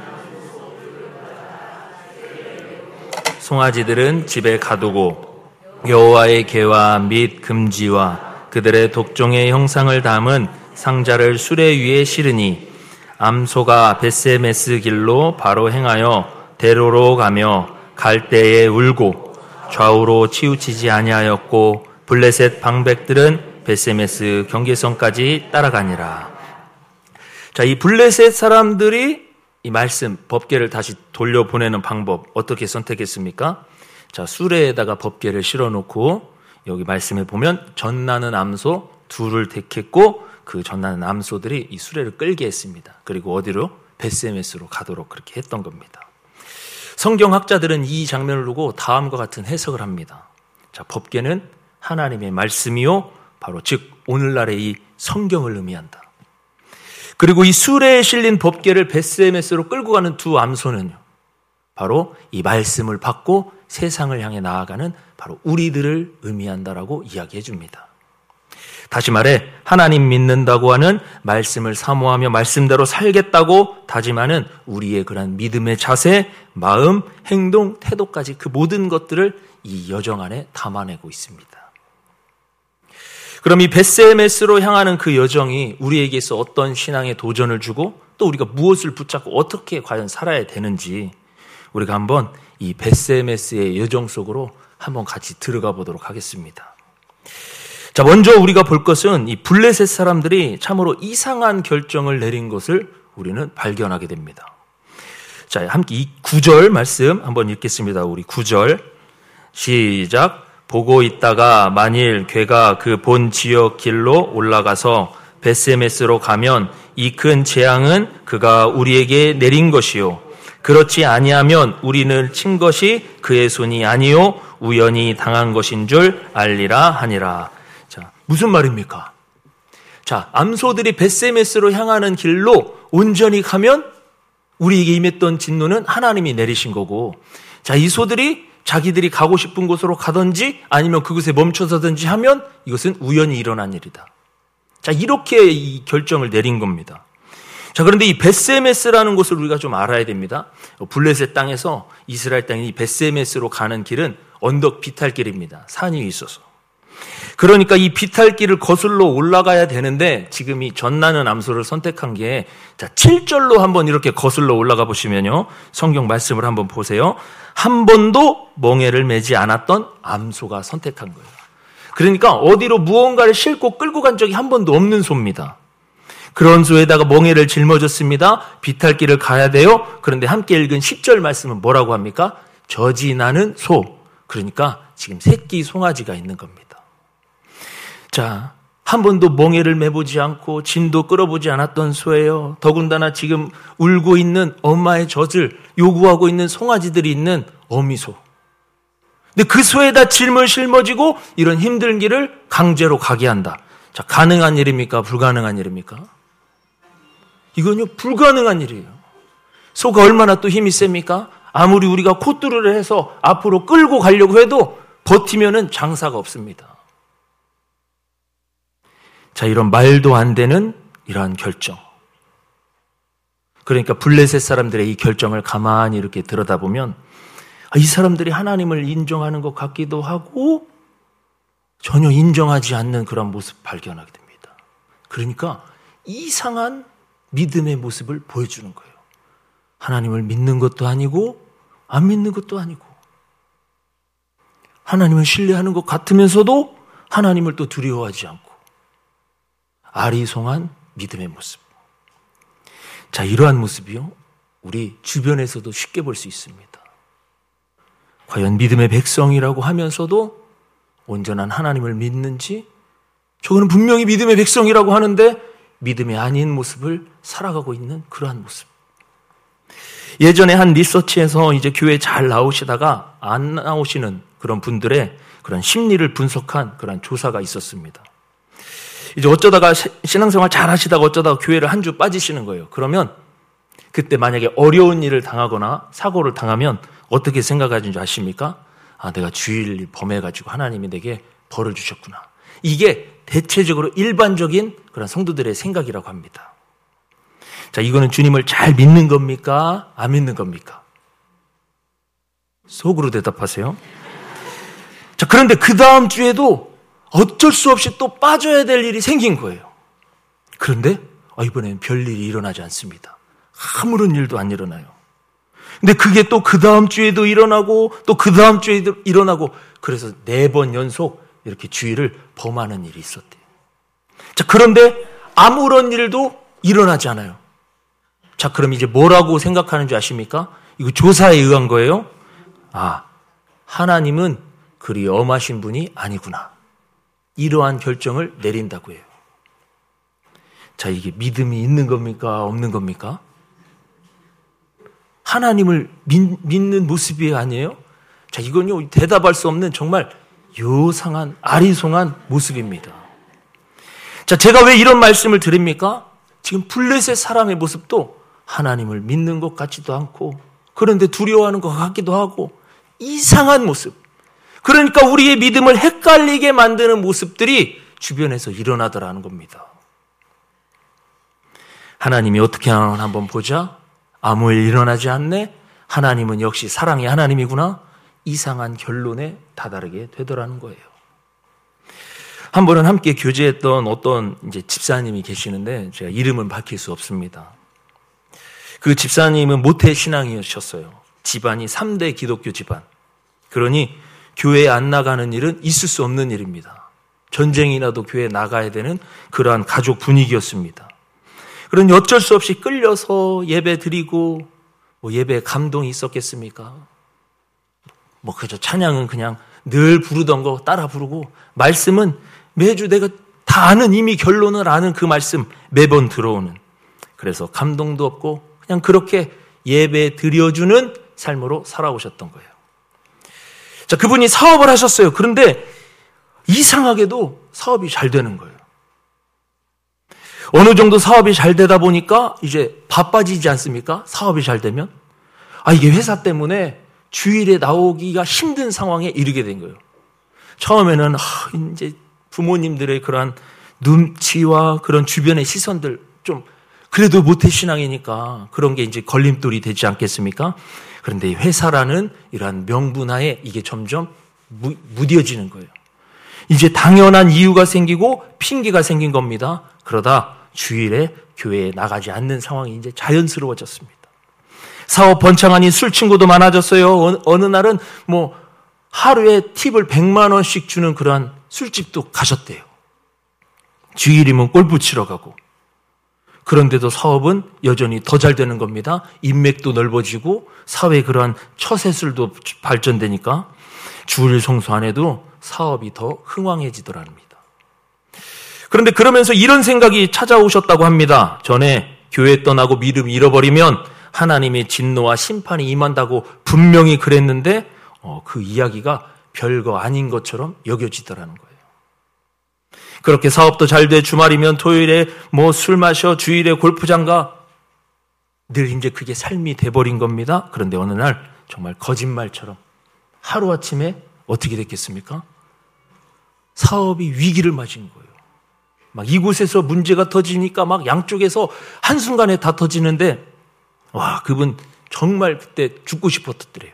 S3: 송아지들은 집에 가두고 여호와의 계와 및 금지와 그들의 독종의 형상을 담은 상자를 수레 위에 실으니 암소가 벳세메스 길로 바로 행하여 대로로 가며 갈 때에 울고 좌우로 치우치지 아니하였고 블레셋 방백들은 벳세메스 경계선까지 따라가니라. 자, 이 블레셋 사람들이 이 말씀, 법궤를 다시 돌려보내는 방법 어떻게 선택했습니까? 자, 수레에다가 법궤를 실어놓고 여기 말씀에 보면 젖나는 암소 2를 택했고 그 젖나는 암소들이 이 수레를 끌게 했습니다. 그리고 어디로? 벳세메스로 가도록 그렇게 했던 겁니다. 성경학자들은 이 장면을 두고 다음과 같은 해석을 합니다. 자, 법궤는 하나님의 말씀이요, 바로 즉 오늘날의 이 성경을 의미한다. 그리고 이 수레에 실린 법궤를 벳세메스로 끌고 가는 2 암소는요, 바로 이 말씀을 받고 세상을 향해 나아가는 바로 우리들을 의미한다라고 이야기해 줍니다. 다시 말해 하나님 믿는다고 하는, 말씀을 사모하며 말씀대로 살겠다고 다짐하는 우리의 그런 믿음의 자세, 마음, 행동, 태도까지 그 모든 것들을 이 여정 안에 담아내고 있습니다. 그럼 이 벳세메스로 향하는 그 여정이 우리에게서 어떤 신앙의 도전을 주고 또 우리가 무엇을 붙잡고 어떻게 과연 살아야 되는지, 우리가 한번 이 벳세메스의 여정 속으로 한번 같이 들어가 보도록 하겠습니다. 자, 먼저 우리가 볼 것은 이 블레셋 사람들이 참으로 이상한 결정을 내린 것을 우리는 발견하게 됩니다. 자, 함께 이 9절 말씀 한번 읽겠습니다. 우리 9절 시작. 보고 있다가 만일 괴가 그 본 지역 길로 올라가서 벳세메스로 가면 이 큰 재앙은 그가 우리에게 내린 것이요 그렇지 아니하면 우리는 친 것이 그의 손이 아니요 우연히 당한 것인 줄 알리라 하니라. 자, 무슨 말입니까? 자, 암소들이 벳세메스로 향하는 길로 온전히 가면 우리에게 임했던 진노는 하나님이 내리신 거고, 자, 이 소들이 자기들이 가고 싶은 곳으로 가든지 아니면 그곳에 멈춰서든지 하면 이것은 우연히 일어난 일이다. 자, 이렇게 이 결정을 내린 겁니다. 자, 그런데 이 벳세메스라는 곳을 우리가 좀 알아야 됩니다. 블레셋 땅에서 이스라엘 땅이 이 벳세메스로 가는 길은 언덕 비탈길입니다. 산이 있어서. 그러니까 이 비탈길을 거슬러 올라가야 되는데 지금 이 전나는 암소를 선택한 게, 자, 7절로 한번 이렇게 거슬러 올라가 보시면요. 성경 말씀을 한번 보세요. 한 번도 멍에를 매지 않았던 암소가 선택한 거예요. 그러니까 어디로 무언가를 싣고 끌고 간 적이 한 번도 없는 소입니다. 그런 소에다가 멍에를 짊어졌습니다. 비탈길을 가야 돼요. 그런데 함께 읽은 10절 말씀은 뭐라고 합니까? 젖이 나는 소. 그러니까 지금 새끼 송아지가 있는 겁니다. 자, 한 번도 멍에를 매보지 않고 진도 끌어보지 않았던 소예요. 더군다나 지금 울고 있는 엄마의 젖을 요구하고 있는 송아지들이 있는 어미소. 근데 그 소에다 짐을 짊어지고 이런 힘든 길을 강제로 가게 한다. 자, 가능한 일입니까? 불가능한 일입니까? 이건요, 불가능한 일이에요. 소가 얼마나 또 힘이 셉니까? 아무리 우리가 콧뚜루를 해서 앞으로 끌고 가려고 해도 버티면은 장사가 없습니다. 자, 이런 말도 안 되는 이러한 결정. 그러니까 블레셋 사람들의 이 결정을 가만히 이렇게 들여다보면 이 사람들이 하나님을 인정하는 것 같기도 하고 전혀 인정하지 않는 그런 모습 발견하게 됩니다. 그러니까 이상한 믿음의 모습을 보여주는 거예요. 하나님을 믿는 것도 아니고 안 믿는 것도 아니고, 하나님을 신뢰하는 것 같으면서도 하나님을 또 두려워하지 않고, 아리송한 믿음의 모습. 자, 이러한 모습이요, 우리 주변에서도 쉽게 볼 수 있습니다. 과연 믿음의 백성이라고 하면서도 온전한 하나님을 믿는지, 저거는 분명히 믿음의 백성이라고 하는데 믿음이 아닌 모습을 살아가고 있는 그러한 모습. 예전에 한 리서치에서 이제 교회에 잘 나오시다가 안 나오시는 그런 분들의 그런 심리를 분석한 그런 조사가 있었습니다. 이제 어쩌다가 신앙생활 잘 하시다가 어쩌다가 교회를 한 주 빠지시는 거예요. 그러면 그때 만약에 어려운 일을 당하거나 사고를 당하면 어떻게 생각하는지 아십니까? 아, 내가 주일 범해가지고 하나님이 내게 벌을 주셨구나. 이게 대체적으로 일반적인 그런 성도들의 생각이라고 합니다. 자, 이거는 주님을 잘 믿는 겁니까? 안 믿는 겁니까? 속으로 대답하세요. 자, 그런데 그 다음 주에도 어쩔 수 없이 또 빠져야 될 일이 생긴 거예요. 그런데 이번에는 별일이 일어나지 않습니다. 아무런 일도 안 일어나요. 근데 그게 또 그 다음 주에도 일어나고 또 그 다음 주에도 일어나고, 그래서 4번 연속 이렇게 주일을 범하는 일이 있었대요. 자, 그런데 아무런 일도 일어나지 않아요. 자, 그럼 이제 뭐라고 생각하는 줄 아십니까? 이거 조사에 의한 거예요. 아, 하나님은 그리 엄하신 분이 아니구나. 이러한 결정을 내린다고 해요. 자, 이게 믿음이 있는 겁니까? 없는 겁니까? 하나님을 믿는 모습이 아니에요? 자, 이건요, 대답할 수 없는 정말 요상한, 아리송한 모습입니다. 자, 제가 왜 이런 말씀을 드립니까? 지금 블레셋 사람의 모습도 하나님을 믿는 것 같지도 않고, 그런데 두려워하는 것 같기도 하고, 이상한 모습. 그러니까 우리의 믿음을 헷갈리게 만드는 모습들이 주변에서 일어나더라는 겁니다. 하나님이 어떻게 하나 한번 보자. 아무 일 일어나지 않네. 하나님은 역시 사랑의 하나님이구나. 이상한 결론에 다다르게 되더라는 거예요. 한 번은 함께 교제했던 어떤 이제 집사님이 계시는데, 제가 이름은 밝힐 수 없습니다. 그 집사님은 모태 신앙이셨어요. 집안이 3대 기독교 집안. 그러니 교회에 안 나가는 일은 있을 수 없는 일입니다. 전쟁이 나도 교회에 나가야 되는 그러한 가족 분위기였습니다. 그러니 어쩔 수 없이 끌려서 예배 드리고 예배에 감동이 있었겠습니까? 그저 찬양은 그냥 늘 부르던 거 따라 부르고 말씀은 매주 내가 다 아는 이미 결론을 아는 그 말씀 매번 들어오는 그래서 감동도 없고 그냥 그렇게 예배 드려주는 삶으로 살아오셨던 거예요. 자, 그분이 사업을 하셨어요. 그런데 이상하게도 사업이 잘 되는 거예요. 어느 정도 사업이 잘 되다 보니까 이제 바빠지지 않습니까? 사업이 잘 되면. 이게 회사 때문에 주일에 나오기가 힘든 상황에 이르게 된 거예요. 처음에는 이제 부모님들의 그러한 눈치와 그런 주변의 시선들 좀 그래도 모태신앙이니까 그런 게 이제 걸림돌이 되지 않겠습니까? 그런데 회사라는 이러한 명분하에 이게 점점 무뎌지는 거예요. 이제 당연한 이유가 생기고 핑계가 생긴 겁니다. 그러다 주일에 교회에 나가지 않는 상황이 이제 자연스러워졌습니다. 사업 번창하니 술 친구도 많아졌어요. 어느 날은 하루에 팁을 100만 원씩 주는 그러한 술집도 가셨대요. 주일이면 골프 치러 가고. 그런데도 사업은 여전히 더 잘 되는 겁니다. 인맥도 넓어지고 사회 그러한 처세술도 발전되니까 주일 성수 안 해도 사업이 더 흥왕해지더랍니다. 그런데 그러면서 이런 생각이 찾아오셨다고 합니다. 전에 교회 떠나고 믿음 잃어버리면 하나님의 진노와 심판이 임한다고 분명히 그랬는데 그 이야기가 별거 아닌 것처럼 여겨지더라는 거예요. 그렇게 사업도 잘 돼 주말이면 토요일에 술 마셔 주일에 골프장 가 늘 이제 그게 삶이 돼버린 겁니다. 그런데 어느 날 정말 거짓말처럼 하루아침에 어떻게 됐겠습니까? 사업이 위기를 맞은 거예요. 이곳에서 문제가 터지니까 양쪽에서 한순간에 다 터지는데 그분 정말 그때 죽고 싶었더래요.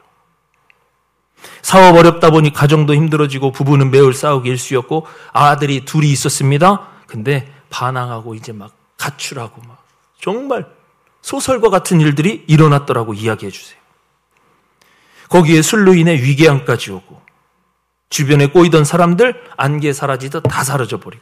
S3: 사업 어렵다 보니 가정도 힘들어지고 부부는 매일 싸우기 일쑤였고 아들이 둘이 있었습니다. 근데 반항하고 이제 가출하고 정말 소설과 같은 일들이 일어났더라고 이야기해 주세요. 거기에 술로 인해 위궤양까지 오고 주변에 꼬이던 사람들 안개 사라지듯 다 사라져 버리고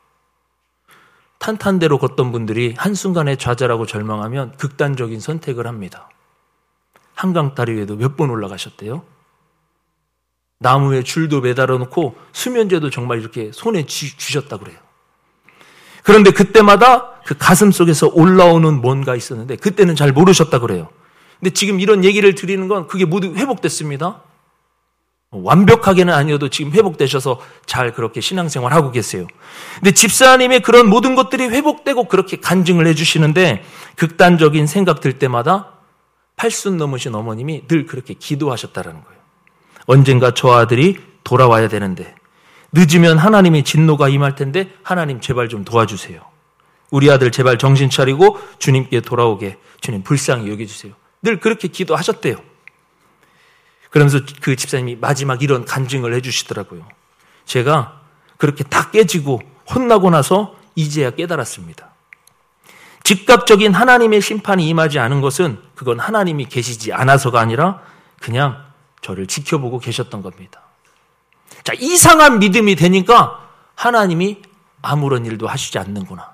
S3: 탄탄대로 걷던 분들이 한순간에 좌절하고 절망하면 극단적인 선택을 합니다. 한강 다리 위에도 몇 번 올라가셨대요. 나무에 줄도 매달아 놓고 수면제도 정말 이렇게 손에 쥐셨다 그래요. 그런데 그때마다 그 가슴 속에서 올라오는 뭔가 있었는데 그때는 잘 모르셨다 그래요. 근데 지금 이런 얘기를 드리는 건 그게 모두 회복됐습니다. 완벽하게는 아니어도 지금 회복되셔서 잘 그렇게 신앙생활하고 계세요. 근데 집사님의 그런 모든 것들이 회복되고 그렇게 간증을 해주시는데 극단적인 생각 들 때마다 80 넘으신 어머님이 늘 그렇게 기도하셨다라는 거예요. 언젠가 저 아들이 돌아와야 되는데 늦으면 하나님의 진노가 임할 텐데 하나님 제발 좀 도와주세요. 우리 아들 제발 정신 차리고 주님께 돌아오게 주님 불쌍히 여겨주세요. 늘 그렇게 기도하셨대요. 그러면서 그 집사님이 마지막 이런 간증을 해주시더라고요. 제가 그렇게 다 깨지고 혼나고 나서 이제야 깨달았습니다. 즉각적인 하나님의 심판이 임하지 않은 것은 그건 하나님이 계시지 않아서가 아니라 그냥 저를 지켜보고 계셨던 겁니다. 자, 이상한 믿음이 되니까 하나님이 아무런 일도 하시지 않는구나.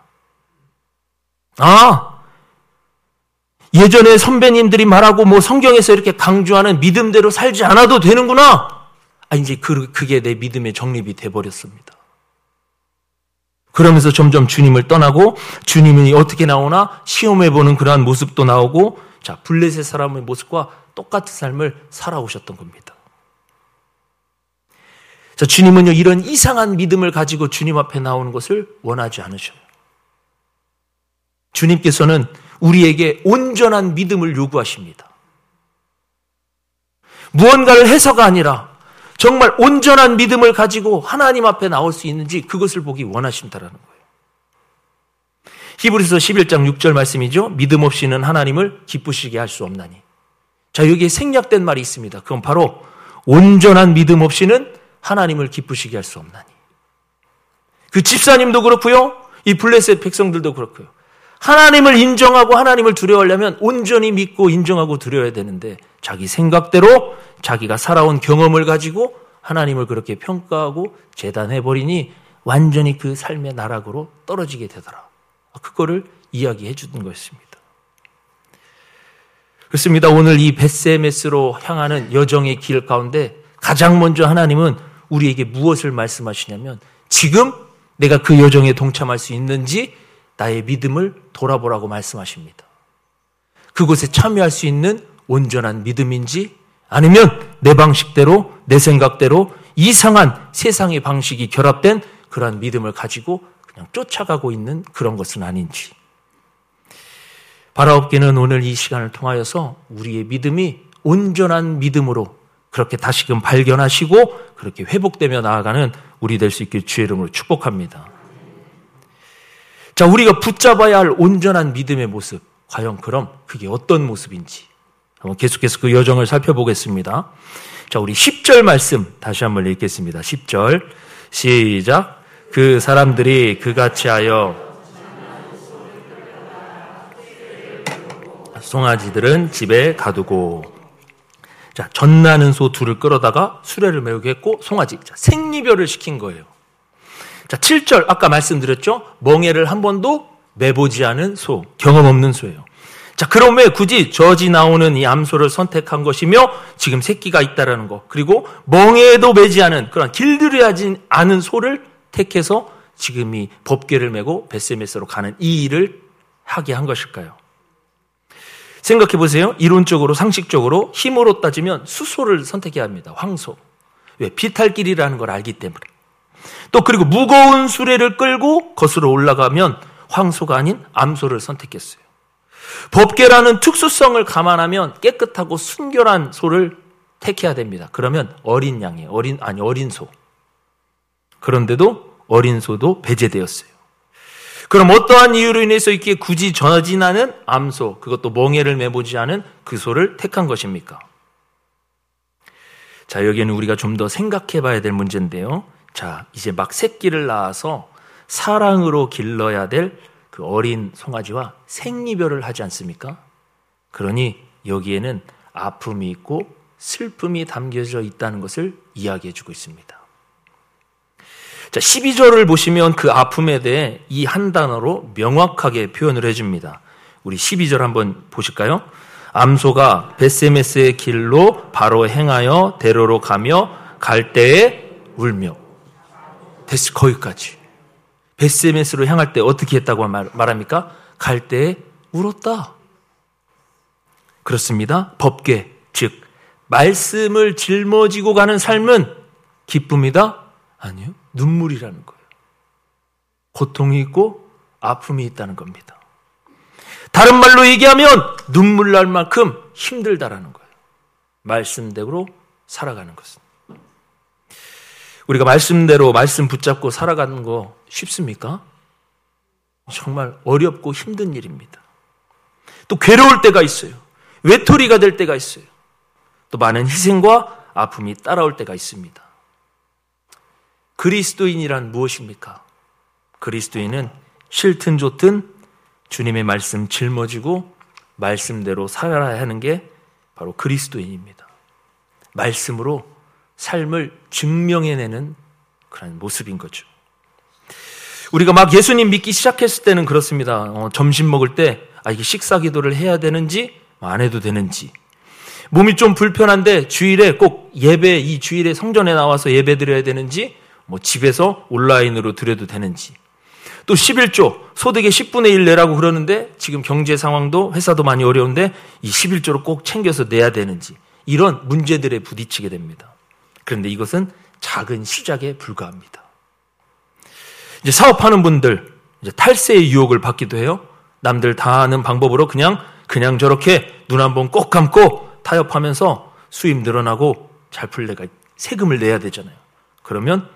S3: 예전에 선배님들이 말하고 성경에서 이렇게 강조하는 믿음대로 살지 않아도 되는구나. 이제 그게 내 믿음의 정립이 돼버렸습니다. 그러면서 점점 주님을 떠나고 주님이 어떻게 나오나 시험해보는 그러한 모습도 나오고 블레셋 사람의 모습과 똑같은 삶을 살아오셨던 겁니다. 주님은요 이런 이상한 믿음을 가지고 주님 앞에 나오는 것을 원하지 않으셔요. 주님께서는 우리에게 온전한 믿음을 요구하십니다. 무언가를 해서가 아니라 정말 온전한 믿음을 가지고 하나님 앞에 나올 수 있는지 그것을 보기 원하신다라는 거예요. 히브리서 11장 6절 말씀이죠. 믿음 없이는 하나님을 기쁘시게 할 수 없나니. 여기에 생략된 말이 있습니다. 그건 바로 온전한 믿음 없이는 하나님을 기쁘시게 할 수 없나니. 그 집사님도 그렇고요. 이 블레셋 백성들도 그렇고요. 하나님을 인정하고 하나님을 두려워하려면 온전히 믿고 인정하고 두려워야 되는데 자기 생각대로 자기가 살아온 경험을 가지고 하나님을 그렇게 평가하고 재단해버리니 완전히 그 삶의 나락으로 떨어지게 되더라. 그거를 이야기해 주는 것입니다. 그렇습니다. 오늘 이 벳세메스로 향하는 여정의 길 가운데 가장 먼저 하나님은 우리에게 무엇을 말씀하시냐면 지금 내가 그 여정에 동참할 수 있는지 나의 믿음을 돌아보라고 말씀하십니다. 그곳에 참여할 수 있는 온전한 믿음인지 아니면 내 방식대로 내 생각대로 이상한 세상의 방식이 결합된 그러한 믿음을 가지고 그냥 쫓아가고 있는 그런 것은 아닌지. 바라옵기는 오늘 이 시간을 통하여서 우리의 믿음이 온전한 믿음으로 그렇게 다시금 발견하시고 그렇게 회복되며 나아가는 우리 될 수 있길 주의 이름으로 축복합니다. 자, 우리가 붙잡아야 할 온전한 믿음의 모습, 과연 그럼 그게 어떤 모습인지 한번 계속해서 그 여정을 살펴보겠습니다. 자, 우리 10절 말씀 다시 한번 읽겠습니다. 10절 시작. 그 사람들이 그같이 하여 송아지들은 집에 가두고. 자, 젖나는 소 둘을 끌어다가 수레를 메우게 했고 송아지. 자, 생리별을 시킨 거예요. 자, 7절 아까 말씀드렸죠. 멍에를 한 번도 매보지 않은 소, 경험 없는 소예요. 자, 그럼 왜 굳이 젖이 나오는 이 암소를 선택한 것이며 지금 새끼가 있다라는 거, 그리고 멍에도 매지 않은 그런 길들여지 않은 소를 택해서 지금 이 법궤를 메고 벳세메스로 가는 이 일을 하게 한 것일까요? 생각해 보세요. 이론적으로 상식적으로 힘으로 따지면 수소를 선택해야 합니다. 황소. 왜? 비탈길이라는 걸 알기 때문에. 또 그리고 무거운 수레를 끌고 거슬러 올라가면 황소가 아닌 암소를 선택했어요. 법궤라는 특수성을 감안하면 깨끗하고 순결한 소를 택해야 됩니다. 그러면 어린 양이에요. 어린 소. 그런데도 어린 소도 배제되었어요. 그럼 어떠한 이유로 인해서 이렇게 굳이 젖이 나는 암소, 그것도 멍에를 매보지 않은 그 소를 택한 것입니까? 자, 여기에는 우리가 좀 더 생각해 봐야 될 문제인데요. 자, 이제 막 새끼를 낳아서 사랑으로 길러야 될 그 어린 송아지와 생리별을 하지 않습니까? 그러니 여기에는 아픔이 있고 슬픔이 담겨져 있다는 것을 이야기해 주고 있습니다. 자, 12절을 보시면 그 아픔에 대해 이 한 단어로 명확하게 표현을 해줍니다. 우리 12절 한번 보실까요? 암소가 벳세메스의 길로 바로 행하여 대로로 가며 갈 때에 울며. 됐어, 거기까지. 벳세메스로 향할 때 어떻게 했다고 말합니까? 갈 때에 울었다. 그렇습니다. 법궤, 즉 말씀을 짊어지고 가는 삶은 기쁨이다? 아니요. 눈물이라는 거예요. 고통이 있고 아픔이 있다는 겁니다. 다른 말로 얘기하면 눈물 날 만큼 힘들다라는 거예요. 말씀대로 살아가는 것은. 우리가 말씀대로 말씀 붙잡고 살아가는 거 쉽습니까? 정말 어렵고 힘든 일입니다. 또 괴로울 때가 있어요. 외톨이가 될 때가 있어요. 또 많은 희생과 아픔이 따라올 때가 있습니다. 그리스도인이란 무엇입니까? 그리스도인은 싫든 좋든 주님의 말씀 짊어지고 말씀대로 살아야 하는 게 바로 그리스도인입니다. 말씀으로 삶을 증명해내는 그런 모습인 거죠. 우리가 막 예수님 믿기 시작했을 때는 그렇습니다. 점심 먹을 때 이게 식사 기도를 해야 되는지 안 해도 되는지, 몸이 좀 불편한데 주일에 꼭 예배, 이 주일에 성전에 나와서 예배 드려야 되는지, 집에서 온라인으로 드려도 되는지, 또 11조, 소득의 10분의 1 내라고 그러는데 지금 경제 상황도 회사도 많이 어려운데 이 11조를 꼭 챙겨서 내야 되는지, 이런 문제들에 부딪히게 됩니다. 그런데 이것은 작은 시작에 불과합니다. 이제 사업하는 분들, 이제 탈세의 유혹을 받기도 해요. 남들 다 하는 방법으로 그냥 저렇게 눈 한번 꼭 감고 타협하면서 수입 늘어나고 잘 풀려가 세금을 내야 되잖아요. 그러면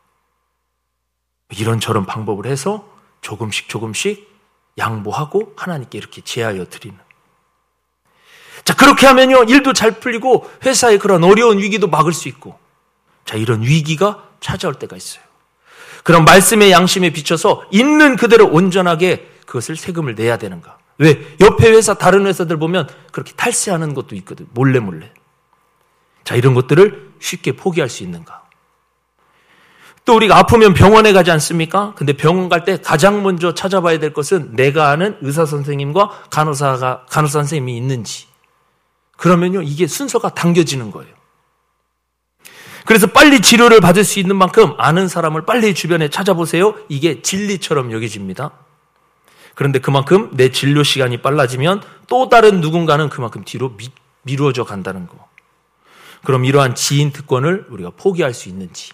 S3: 이런저런 방법을 해서 조금씩 양보하고 하나님께 이렇게 제하여 드리는. 자, 그렇게 하면요, 일도 잘 풀리고 회사의 그런 어려운 위기도 막을 수 있고, 자, 이런 위기가 찾아올 때가 있어요. 그런 말씀의 양심에 비춰서 있는 그대로 온전하게 그것을 세금을 내야 되는가? 왜? 옆에 회사, 다른 회사들 보면 그렇게 탈세하는 것도 있거든. 몰래. 자, 이런 것들을 쉽게 포기할 수 있는가? 또 우리가 아프면 병원에 가지 않습니까? 근데 병원 갈 때 가장 먼저 찾아봐야 될 것은 내가 아는 의사 선생님과 간호사 선생님이 있는지. 그러면요, 이게 순서가 당겨지는 거예요. 그래서 빨리 치료를 받을 수 있는 만큼 아는 사람을 빨리 주변에 찾아보세요. 이게 진리처럼 여겨집니다. 그런데 그만큼 내 진료 시간이 빨라지면 또 다른 누군가는 그만큼 뒤로 미루어져 간다는 거. 그럼 이러한 지인 특권을 우리가 포기할 수 있는지.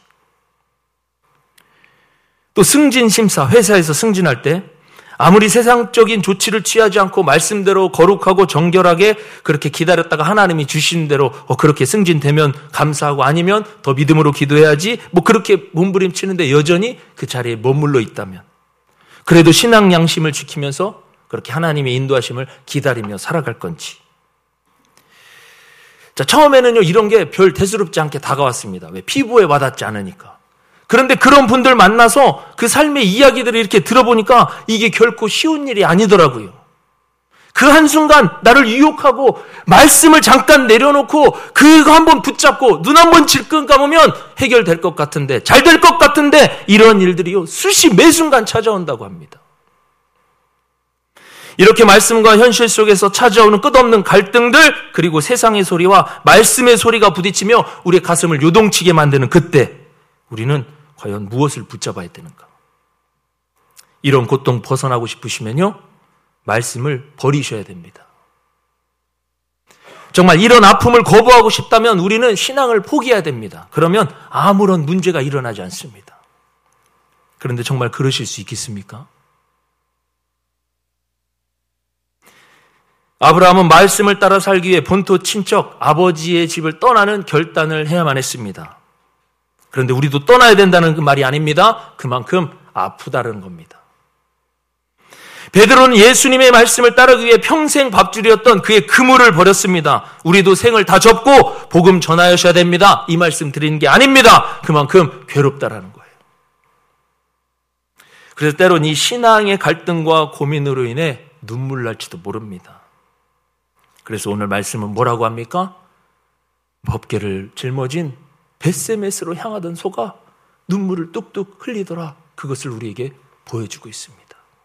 S3: 또 승진 심사, 회사에서 승진할 때 아무리 세상적인 조치를 취하지 않고 말씀대로 거룩하고 정결하게 그렇게 기다렸다가 하나님이 주신 대로 그렇게 승진되면 감사하고 아니면 더 믿음으로 기도해야지 그렇게 몸부림치는데 여전히 그 자리에 머물러 있다면 그래도 신앙 양심을 지키면서 그렇게 하나님의 인도하심을 기다리며 살아갈 건지. 자, 처음에는요, 이런 게 별 대수롭지 않게 다가왔습니다. 왜? 피부에 와닿지 않으니까. 그런데 그런 분들 만나서 그 삶의 이야기들을 이렇게 들어보니까 이게 결코 쉬운 일이 아니더라고요. 그 한순간 나를 유혹하고 말씀을 잠깐 내려놓고 그거 한번 붙잡고 눈 한번 질끈 감으면 해결될 것 같은데, 잘 될 것 같은데 이런 일들이요, 매순간 찾아온다고 합니다. 이렇게 말씀과 현실 속에서 찾아오는 끝없는 갈등들, 그리고 세상의 소리와 말씀의 소리가 부딪히며 우리의 가슴을 요동치게 만드는 그때 우리는 과연 무엇을 붙잡아야 되는가? 이런 고통 벗어나고 싶으시면요, 말씀을 버리셔야 됩니다. 정말 이런 아픔을 거부하고 싶다면 우리는 신앙을 포기해야 됩니다. 그러면 아무런 문제가 일어나지 않습니다. 그런데 정말 그러실 수 있겠습니까? 아브라함은 말씀을 따라 살기 위해 본토 친척 아버지의 집을 떠나는 결단을 해야만 했습니다. 그런데 우리도 떠나야 된다는 그 말이 아닙니다. 그만큼 아프다는 겁니다. 베드로는 예수님의 말씀을 따르기 위해 평생 밥줄이었던 그의 그물을 버렸습니다. 우리도 생을 다 접고 복음 전하셔야 됩니다. 이 말씀 드리는 게 아닙니다. 그만큼 괴롭다라는 거예요. 그래서 때론 이 신앙의 갈등과 고민으로 인해 눈물 날지도 모릅니다. 그래서 오늘 말씀은 뭐라고 합니까? 법궤를 짊어진 벳세메스로 향하던 소가 눈물을 뚝뚝 흘리더라. 그것을 우리에게 보여주고 있습니다.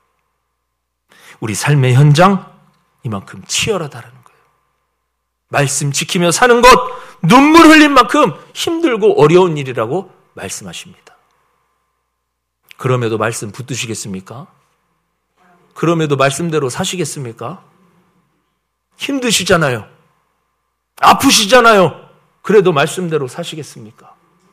S3: 우리 삶의 현장, 이만큼 치열하다는 거예요. 말씀 지키며 사는 것, 눈물 흘린 만큼 힘들고 어려운 일이라고 말씀하십니다. 그럼에도 말씀 붙드시겠습니까? 그럼에도 말씀대로 사시겠습니까? 힘드시잖아요. 아프시잖아요. 그래도 말씀대로 사시겠습니까?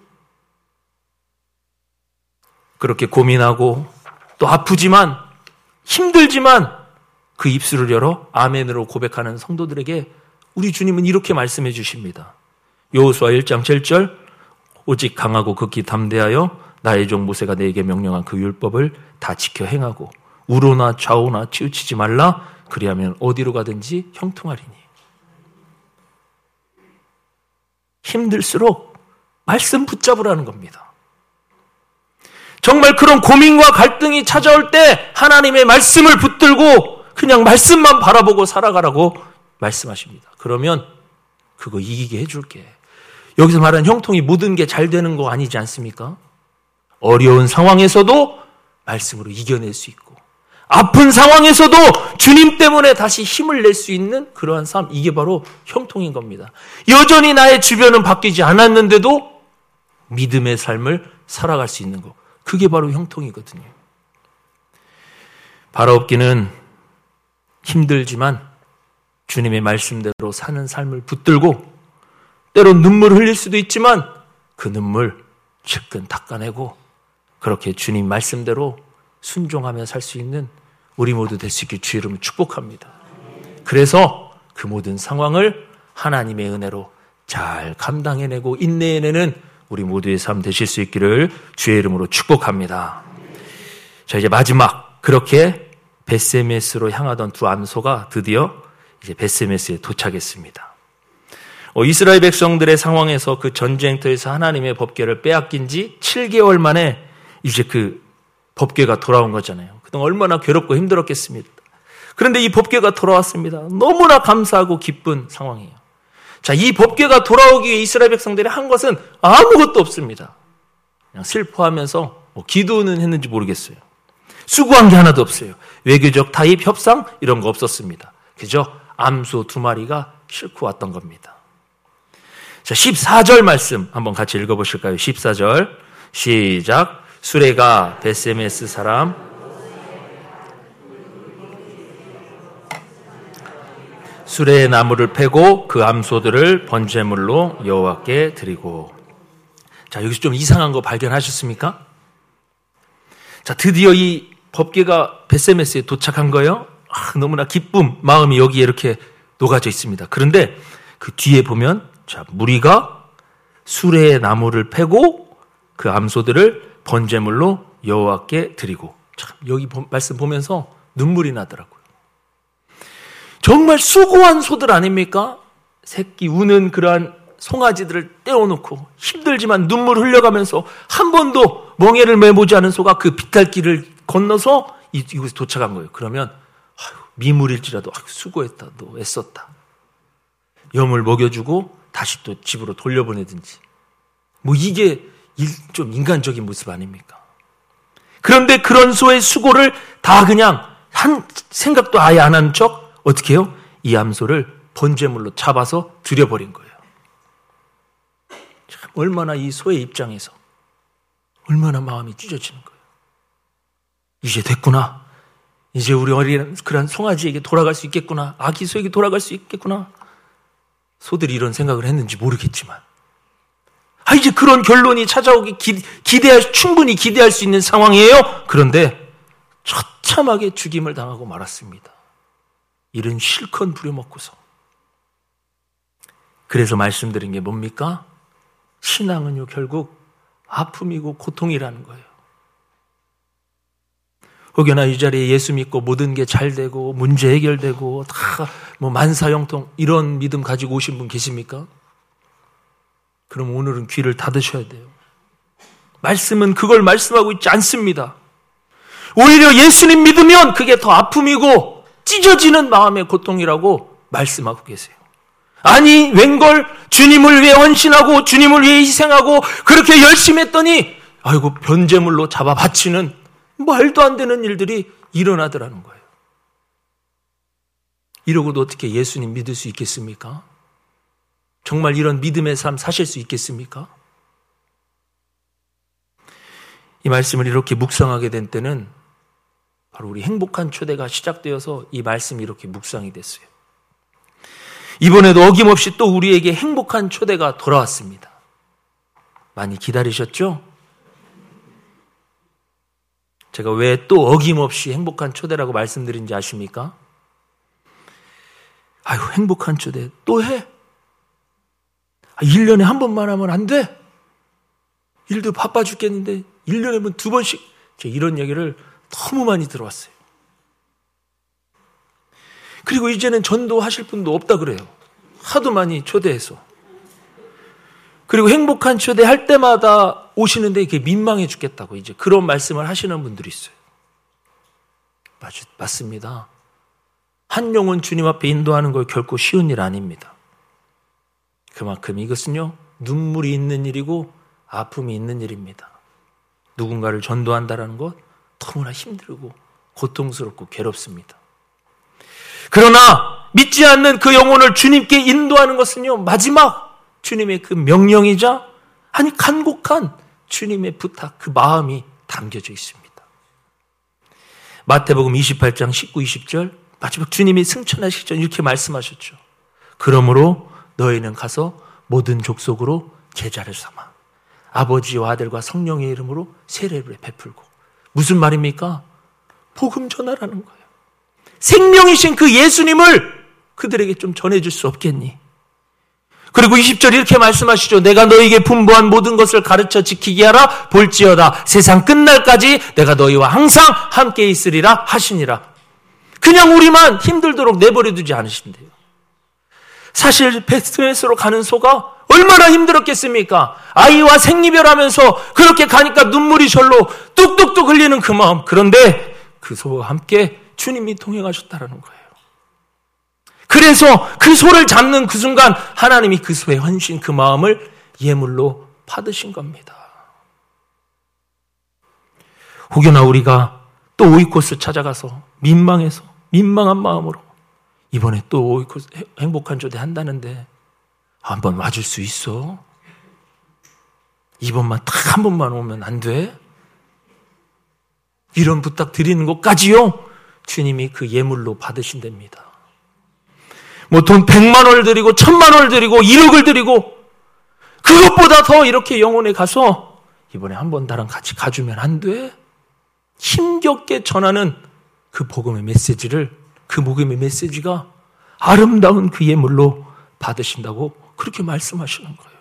S3: 그렇게 고민하고 또 아프지만 힘들지만 그 입술을 열어 아멘으로 고백하는 성도들에게 우리 주님은 이렇게 말씀해 주십니다. 여호수아 1장 7절, 오직 강하고 극히 담대하여 나의 종 모세가 내게 명령한 그 율법을 다 지켜 행하고 우로나 좌우나 치우치지 말라. 그리하면 어디로 가든지 형통하리니. 힘들수록 말씀 붙잡으라는 겁니다. 정말 그런 고민과 갈등이 찾아올 때 하나님의 말씀을 붙들고 그냥 말씀만 바라보고 살아가라고 말씀하십니다. 그러면 그거 이기게 해줄게. 여기서 말하는 형통이 모든 게 잘 되는 거 아니지 않습니까? 어려운 상황에서도 말씀으로 이겨낼 수 있고 아픈 상황에서도 주님 때문에 다시 힘을 낼 수 있는 그러한 삶, 이게 바로 형통인 겁니다. 여전히 나의 주변은 바뀌지 않았는데도 믿음의 삶을 살아갈 수 있는 것, 그게 바로 형통이거든요. 바라옵기는 힘들지만 주님의 말씀대로 사는 삶을 붙들고 때론 눈물을 흘릴 수도 있지만 그 눈물 측근 닦아내고 그렇게 주님 말씀대로 순종하며 살 수 있는 우리 모두 될 수 있길 주의 이름으로 축복합니다. 그래서 그 모든 상황을 하나님의 은혜로 잘 감당해내고 인내해내는 우리 모두의 삶 되실 수 있기를 주의 이름으로 축복합니다. 자, 이제 마지막, 그렇게 벳세메스로 향하던 두 암소가 드디어 이제 벳세메스에 도착했습니다. 이스라엘 백성들의 상황에서 그 전쟁터에서 하나님의 법궤를 빼앗긴 지 7개월 만에 이제 그 법궤가 돌아온 거잖아요. 그동안 얼마나 괴롭고 힘들었겠습니까? 그런데 이 법궤가 돌아왔습니다. 너무나 감사하고 기쁜 상황이에요. 자, 이 법궤가 돌아오기 위해 이스라엘 백성들이 한 것은 아무것도 없습니다. 그냥 슬퍼하면서 기도는 했는지 모르겠어요. 수고한 게 하나도 없어요. 외교적 타협, 협상 이런 거 없었습니다. 그저 암소 2마리가 싣고 왔던 겁니다. 자, 14절 말씀 한번 같이 읽어보실까요? 14절 시작. 수레가 베세메스 사람 수레의 나무를 패고 그 암소들을 번제물로 여호와께 드리고. 자, 여기서 좀 이상한 거 발견하셨습니까? 자, 드디어 이 법궤가 베세메스에 도착한 거예요. 너무나 기쁨, 마음이 여기에 이렇게 녹아져 있습니다. 그런데 그 뒤에 보면 자, 무리가 수레의 나무를 패고 그 암소들을 번제물로 여호와께 드리고. 참, 여기 말씀 보면서 눈물이 나더라고요. 정말 수고한 소들 아닙니까? 새끼 우는 그러한 송아지들을 떼어놓고 힘들지만 눈물 흘려가면서 한 번도 멍에를 매보지 않은 소가 그 비탈길을 건너서 이곳에 도착한 거예요. 그러면 미물일지라도 수고했다, 너 애썼다. 염을 먹여주고 다시 또 집으로 돌려보내든지. 이게 좀 인간적인 모습 아닙니까? 그런데 그런 소의 수고를 다 그냥 한 생각도 아예 안 한 척 어떻게 해요? 이 암소를 번제물로 잡아서 드려버린 거예요. 참, 얼마나 이 소의 입장에서 얼마나 마음이 찢어지는 거예요. 이제 됐구나. 이제 우리 어린 그런 송아지에게 돌아갈 수 있겠구나. 아기 소에게 돌아갈 수 있겠구나. 소들이 이런 생각을 했는지 모르겠지만 이제 그런 결론이 찾아오기 충분히 기대할 수 있는 상황이에요. 그런데 처참하게 죽임을 당하고 말았습니다. 이런 실컷 부려먹고서. 그래서 말씀드린 게 뭡니까? 신앙은요, 결국 아픔이고 고통이라는 거예요. 혹여나 이 자리에 예수 믿고 모든 게 잘 되고 문제 해결되고 다 만사형통 이런 믿음 가지고 오신 분 계십니까? 그럼 오늘은 귀를 닫으셔야 돼요. 말씀은 그걸 말씀하고 있지 않습니다. 오히려 예수님 믿으면 그게 더 아픔이고 찢어지는 마음의 고통이라고 말씀하고 계세요. 아니, 웬걸 주님을 위해 헌신하고 주님을 위해 희생하고 그렇게 열심히 했더니 번제물로 잡아 바치는 말도 안 되는 일들이 일어나더라는 거예요. 이러고도 어떻게 예수님 믿을 수 있겠습니까? 정말 이런 믿음의 삶 사실 수 있겠습니까? 이 말씀을 이렇게 묵상하게 된 때는 바로 우리 행복한 초대가 시작되어서 이 말씀이 이렇게 묵상이 됐어요. 이번에도 어김없이 또 우리에게 행복한 초대가 돌아왔습니다. 많이 기다리셨죠? 제가 왜 또 어김없이 행복한 초대라고 말씀드린지 아십니까? 행복한 초대 또 해? 1년에 한 번만 하면 안 돼? 일도 바빠 죽겠는데 1년에 2번씩 이런 얘기를 너무 많이 들어왔어요. 그리고 이제는 전도하실 분도 없다 그래요. 하도 많이 초대해서. 그리고 행복한 초대 할 때마다 오시는데 이게 민망해 죽겠다고 이제 그런 말씀을 하시는 분들이 있어요. 맞습니다. 한 영혼 주님 앞에 인도하는 거 결코 쉬운 일 아닙니다. 그만큼 이것은요, 눈물이 있는 일이고 아픔이 있는 일입니다. 누군가를 전도한다는 것 너무나 힘들고 고통스럽고 괴롭습니다. 그러나 믿지 않는 그 영혼을 주님께 인도하는 것은요, 마지막 주님의 그 명령이자 간곡한 주님의 부탁, 그 마음이 담겨져 있습니다. 마태복음 28장 19, 20절 마지막 주님이 승천하시기 전 이렇게 말씀하셨죠. 그러므로 너희는 가서 모든 족속으로 제자를 삼아 아버지와 아들과 성령의 이름으로 세례를 베풀고. 무슨 말입니까? 복음 전하라는 거예요. 생명이신 그 예수님을 그들에게 좀 전해줄 수 없겠니? 그리고 20절 이렇게 말씀하시죠. 내가 너희에게 분부한 모든 것을 가르쳐 지키게 하라. 볼지어다 세상 끝날까지 내가 너희와 항상 함께 있으리라 하시니라. 그냥 우리만 힘들도록 내버려 두지 않으신대요. 사실 베트메스로 가는 소가 얼마나 힘들었겠습니까? 아이와 생이별하면서 그렇게 가니까 눈물이 절로 뚝뚝뚝 흘리는 그 마음. 그런데 그 소와 함께 주님이 동행하셨다라는 거예요. 그래서 그 소를 잡는 그 순간 하나님이 그 소의 헌신, 그 마음을 예물로 받으신 겁니다. 혹여나 우리가 또 오이코스 찾아가서 민망한 마음으로 이번에 또 오이코스 행복한 조대 한다는데 한번 와줄 수 있어? 이번만 딱 한 번만 오면 안 돼? 이런 부탁 드리는 것까지요, 주님이 그 예물로 받으신답니다. 뭐 돈 100만 원을 드리고 1000만 원을 드리고 1억을 드리고 그것보다 더 이렇게 영혼에 가서 이번에 한 번 나랑 같이 가주면 안 돼? 힘겹게 전하는 그 복음의 메시지를, 그 복음의 메시지가 아름다운 그 예물로 받으신다고 그렇게 말씀하시는 거예요.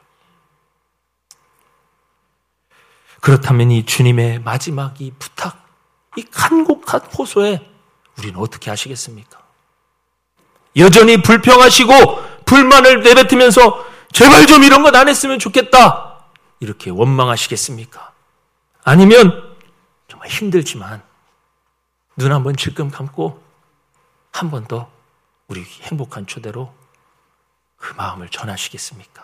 S3: 그렇다면 이 주님의 마지막 이 부탁, 이 간곡한 호소에 우리는 어떻게 하시겠습니까? 여전히 불평하시고 불만을 내뱉으면서 제발 좀 이런 것 안 했으면 좋겠다, 이렇게 원망하시겠습니까? 아니면 정말 힘들지만 눈 한번 질끔 감고 한 번 더 우리 행복한 초대로 그 마음을 전하시겠습니까?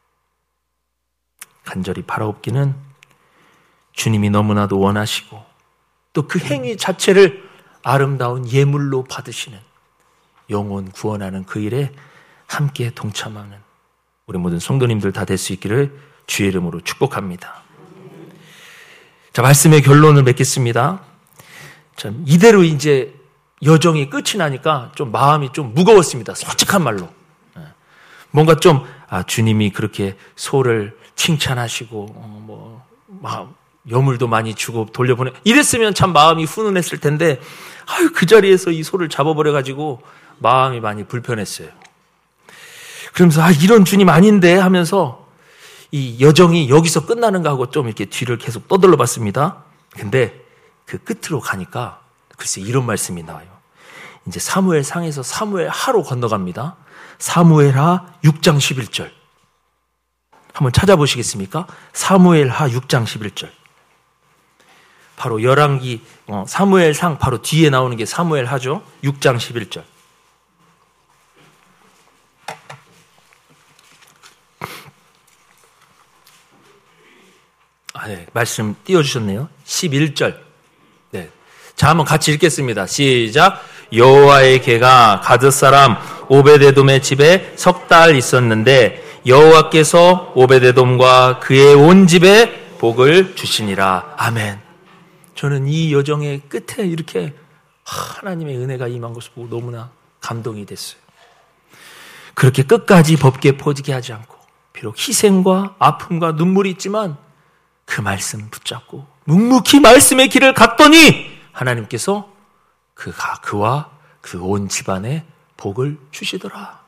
S3: 간절히 바라옵기는 주님이 너무나도 원하시고 또 그 행위 자체를 아름다운 예물로 받으시는, 영혼 구원하는 그 일에 함께 동참하는 우리 모든 성도님들 다 될 수 있기를 주의 이름으로 축복합니다. 자, 말씀의 결론을 맺겠습니다. 참, 이대로 이제 여정이 끝이 나니까 좀 마음이 좀 무거웠습니다. 솔직한 말로. 뭔가 좀, 주님이 그렇게 소를 칭찬하시고, 여물도 많이 주고 돌려보내, 이랬으면 참 마음이 훈훈했을 텐데, 그 자리에서 이 소를 잡아버려가지고 마음이 많이 불편했어요. 그러면서, 이런 주님 아닌데 하면서 이 여정이 여기서 끝나는가 하고 좀 이렇게 뒤를 계속 떠들러 봤습니다. 근데 그 끝으로 가니까 글쎄 이런 말씀이 나와요. 이제 사무엘 상에서 사무엘 하로 건너갑니다. 사무엘하 6장 11절. 한번 찾아보시겠습니까? 사무엘하 6장 11절. 바로 열왕기 사무엘상 바로 뒤에 나오는 게 사무엘하죠. 6장 11절. 네, 말씀 띄워주셨네요. 11절. 네. 자, 한번 같이 읽겠습니다. 시작. 여호와의 개가 가드 사람 오베데돔의 집에 석 달 있었는데 여호와께서 오베데돔과 그의 온 집에 복을 주시니라. 아멘. 저는 이 여정의 끝에 이렇게 하나님의 은혜가 임한 것을 보고 너무나 감동이 됐어요. 그렇게 끝까지 법궤 포지게 하지 않고 비록 희생과 아픔과 눈물이 있지만 그 말씀 붙잡고 묵묵히 말씀의 길을 갔더니 하나님께서 그와 그 온 집안에 복을 주시더라.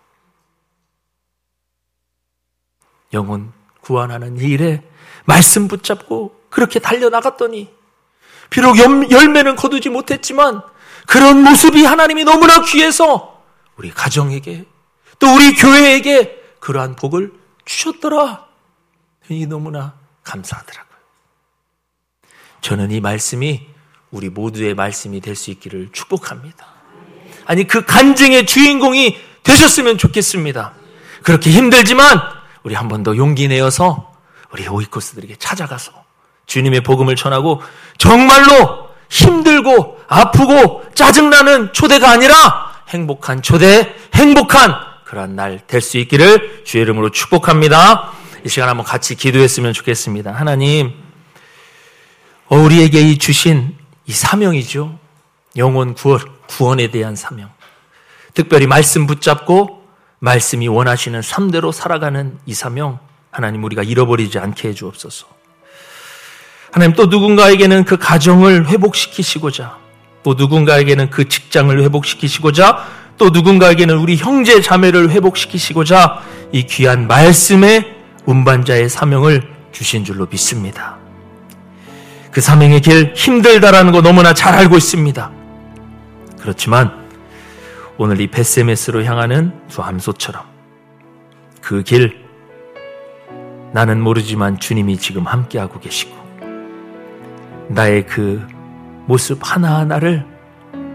S3: 영혼 구원하는 일에 말씀 붙잡고 그렇게 달려나갔더니 비록 열매는 거두지 못했지만 그런 모습이 하나님이 너무나 귀해서 우리 가정에게 또 우리 교회에게 그러한 복을 주셨더라. 이 너무나 감사하더라고요. 저는 이 말씀이 우리 모두의 말씀이 될 수 있기를 축복합니다. 아니, 그 간증의 주인공이 되셨으면 좋겠습니다. 그렇게 힘들지만 우리 한 번 더 용기 내어서 우리 오이코스들에게 찾아가서 주님의 복음을 전하고 정말로 힘들고 아프고 짜증나는 초대가 아니라 행복한 초대, 행복한 그런 날 될 수 있기를 주의 이름으로 축복합니다. 이 시간 한번 같이 기도했으면 좋겠습니다. 하나님, 우리에게 이 주신 이 사명이죠. 영혼 구원에 대한 사명. 특별히 말씀 붙잡고 말씀이 원하시는 삶대로 살아가는 이 사명, 하나님 우리가 잃어버리지 않게 해주옵소서. 하나님, 또 누군가에게는 그 가정을 회복시키시고자, 또 누군가에게는 그 직장을 회복시키시고자, 또 누군가에게는 우리 형제 자매를 회복시키시고자 이 귀한 말씀의 운반자의 사명을 주신 줄로 믿습니다. 그 사명의 길 힘들다라는 거 너무나 잘 알고 있습니다. 그렇지만 오늘 이 베세메스로 향하는 두 암소처럼 그 길, 나는 모르지만 주님이 지금 함께하고 계시고 나의 그 모습 하나하나를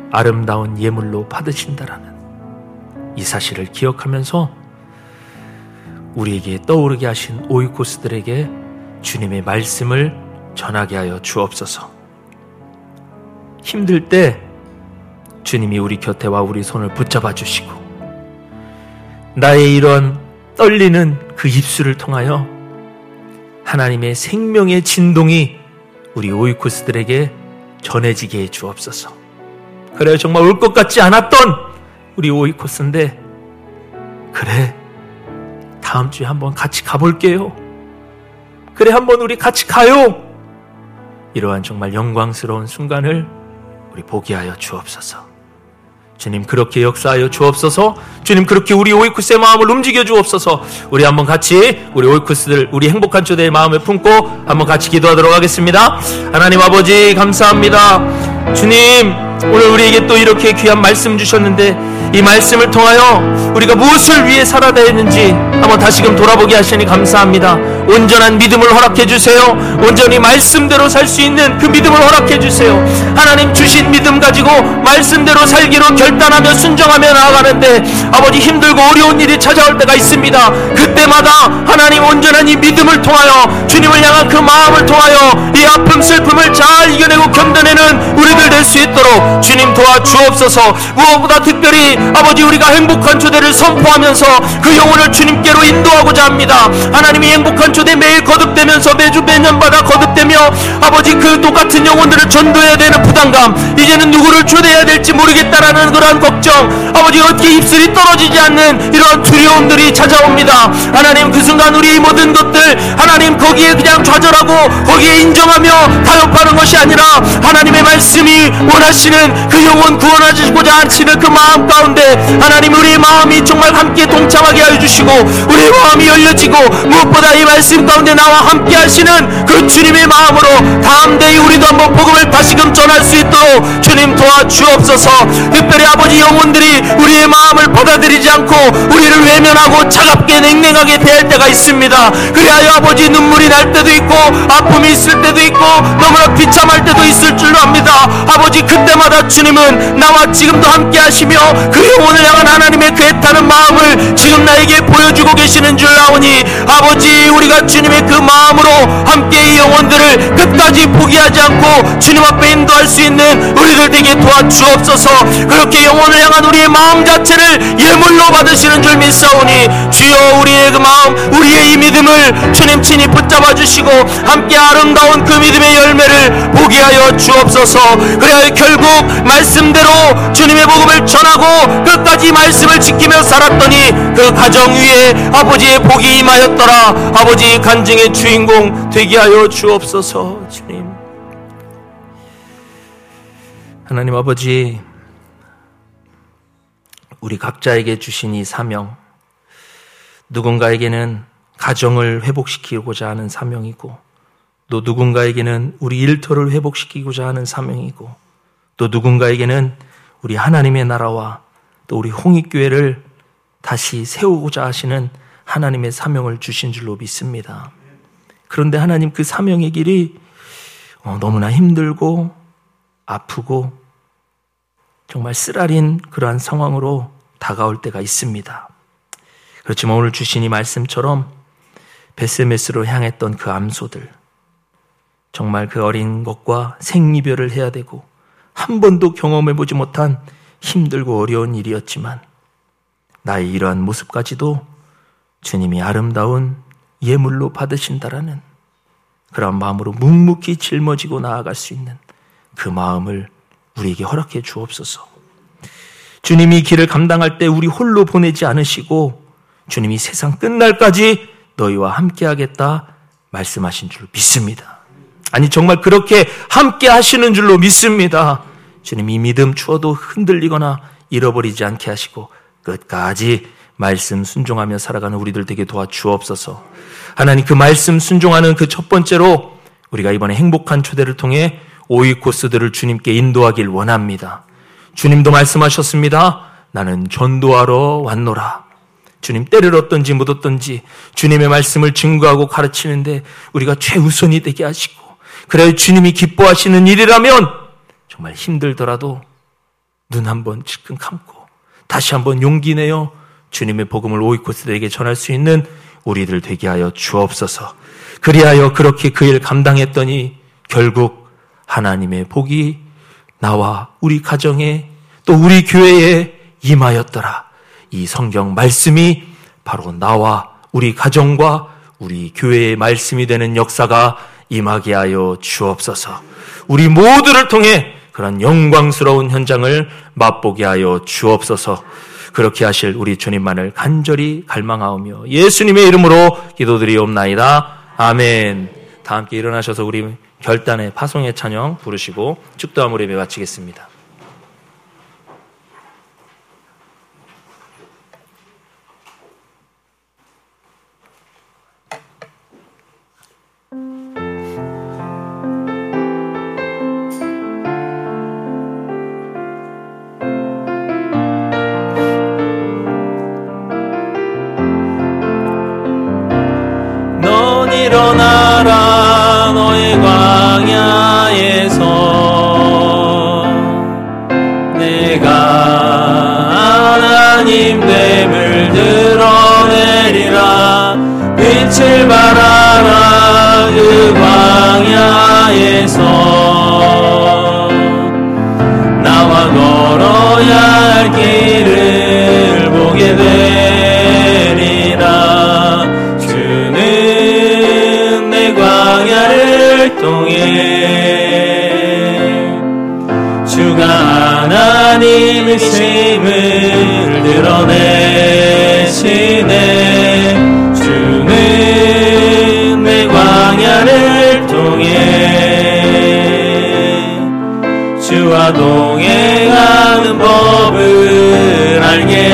S3: 아름다운 예물로 받으신다라는 이 사실을 기억하면서 우리에게 떠오르게 하신 오이코스들에게 주님의 말씀을 전하게 하여 주옵소서. 힘들 때 주님이 우리 곁에 와 우리 손을 붙잡아 주시고 나의 이런 떨리는 그 입술을 통하여 하나님의 생명의 진동이 우리 오이코스들에게 전해지게 해 주옵소서. 그래, 정말 올 것 같지 않았던 우리 오이코스인데, 그래, 다음 주에 한번 같이 가볼게요. 그래, 한번 우리 같이 가요. 이러한 정말 영광스러운 순간을 우리 보게 하여 주옵소서. 주님, 그렇게 역사하여 주옵소서. 주님, 그렇게 우리 오이쿠스의 마음을 움직여 주옵소서. 우리 한번 같이 우리 오이쿠스들, 우리 행복한 초대의 마음을 품고 한번 같이 기도하도록 하겠습니다. 하나님 아버지, 감사합니다. 주님, 오늘 우리에게 또 이렇게 귀한 말씀 주셨는데 이 말씀을 통하여 우리가 무엇을 위해 살아야 되는지 한번 다시금 돌아보게 하시니 감사합니다. 온전한 믿음을 허락해 주세요. 온전히 말씀대로 살 수 있는 그 믿음을 허락해 주세요. 하나님 주신 믿음 가지고 말씀대로 살기로 결단하며 순종하며 나아가는데 아버지, 힘들고 어려운 일이 찾아올 때가 있습니다. 그때마다 하나님 온전한 이 믿음을 통하여 주님을 향한 그 마음을 통하여 이 아픔 슬픔을 잘 이겨내고 견뎌내는 우리들 될 수 있도록 주님 도와주옵소서. 무엇보다 특별히 아버지, 우리가 행복한 초대를 선포하면서 그 영혼을 주님께로 인도하고자 합니다. 하나님이 행복한 초대 매일 거듭되면서 매주 매년마다 거듭되며 아버지, 그 똑같은 영혼들을 전도해야 되는 부담감, 이제는 누구를 초대해야 될지 모르겠다라는 그러한 걱정, 아버지, 어떻게 입술이 떨어지지 않는 이러한 두려움들이 찾아옵니다. 하나님, 그 순간 우리 모든 것들 하나님 거기에 그냥 좌절하고 거기에 인정하며 타협하는 것이 아니라 하나님의 말씀이 원하시는 그 영혼 구원하시고자 하시는 그 마음 가운데 하나님, 우리의 마음이 정말 함께 동참하게 하여 주시고 우리의 마음이 열려지고 무엇보다 이 말씀 가운데 나와 함께 하시는 그 주님의 마음으로 다음 대에 우리도 한번 복음을 다시금 전할 수 있도록 주님 도와주옵소서. 특별히 아버지, 영혼들이 우리의 마음을 받아들이지 않고 우리를 외면하고 차갑게 냉랭하게 대할 때가 있습니다. 그리하여 아버지, 눈물이 날 때도 있고 아픔이 있을 때도 있고 너무나 비참할 때도 있을 줄로 압니다. 아버지, 그때마다 주님은 나와 지금도 함께 하시며 그 영혼을 향한 하나님의 그 애타는 마음을 지금 나에게 보여주고 계시는 줄 아오니 아버지, 우리가 주님의 그 마음으로 함께 이 영혼들을 끝까지 포기하지 않고 주님 앞에 인도할 수 있는 우리들 되게 도와주옵소서. 그렇게 영혼을 향한 우리의 마음 자체를 예물로 받으시는 줄 믿사오니 주여, 우리의 그 마음, 우리의 이 믿음을 주님 친히 붙잡아 주시고 함께 아름다운 그 믿음의 열매를 보게 하여 주옵소서. 그래야 결국 말씀대로 주님의 복음을 전하고 끝까지 말씀을 지키며 살았더니 그 가정 위에 아버지의 복이 임하였더라. 아버지, 간증의 주인공 되게 하여 주옵소서. 주님, 하나님 아버지, 우리 각자에게 주신 이 사명, 누군가에게는 가정을 회복시키고자 하는 사명이고, 또 누군가에게는 우리 일터를 회복시키고자 하는 사명이고, 또 누군가에게는 우리 하나님의 나라와 또 우리 홍익교회를 다시 세우고자 하시는 하나님의 사명을 주신 줄로 믿습니다. 그런데 하나님, 그 사명의 길이 너무나 힘들고 아프고 정말 쓰라린 그러한 상황으로 다가올 때가 있습니다. 그렇지만 오늘 주신 이 말씀처럼 베세메스로 향했던 그 암소들, 정말 그 어린 것과 생이별을 해야 되고 한 번도 경험해보지 못한 힘들고 어려운 일이었지만 나의 이러한 모습까지도 주님이 아름다운 예물로 받으신다라는 그런 마음으로 묵묵히 짊어지고 나아갈 수 있는 그 마음을 우리에게 허락해 주옵소서. 주님이 길을 감당할 때 우리 홀로 보내지 않으시고 주님이 세상 끝날까지 너희와 함께하겠다 말씀하신 줄 믿습니다. 아니, 정말 그렇게 함께 하시는 줄로 믿습니다. 주님, 이 믿음 추워도 흔들리거나 잃어버리지 않게 하시고 끝까지 말씀 순종하며 살아가는 우리들 되게 도와주옵소서. 하나님, 그 말씀 순종하는 그 첫 번째로 우리가 이번에 행복한 초대를 통해 오이코스들을 주님께 인도하길 원합니다. 주님도 말씀하셨습니다. 나는 전도하러 왔노라. 주님, 때를 얻든지 못 얻든지 주님의 말씀을 증거하고 가르치는데 우리가 최우선이 되게 하시고, 그래야 주님이 기뻐하시는 일이라면 정말 힘들더라도 눈 한번 질끈 감고 다시 한번 용기 내어 주님의 복음을 오이코스들에게 전할 수 있는 우리들 되게 하여 주옵소서. 그리하여 그렇게 그 일 감당했더니 결국 하나님의 복이 나와 우리 가정에 또 우리 교회에 임하였더라. 이 성경 말씀이 바로 나와 우리 가정과 우리 교회의 말씀이 되는 역사가 임하게 하여 주옵소서. 우리 모두를 통해 그런 영광스러운 현장을 맛보게 하여 주옵소서. 그렇게 하실 우리 주님만을 간절히 갈망하오며 예수님의 이름으로 기도드리옵나이다. 아멘. 다 함께 일어나셔서 우리 결단의 파송의 찬양 부르시고 축도함으로 예배 마치겠습니다.
S4: 일어나라 너의 광야에서 내가 하나님 됨을 드러내리라. 빛을 발하라 그 광야에서 나와 걸어야 할 길을 보게 되리라. 광야를 통해 주가 하나님이심을 드러내시네. 주는 내 광야를 통해 주와 동행하는 법을 알게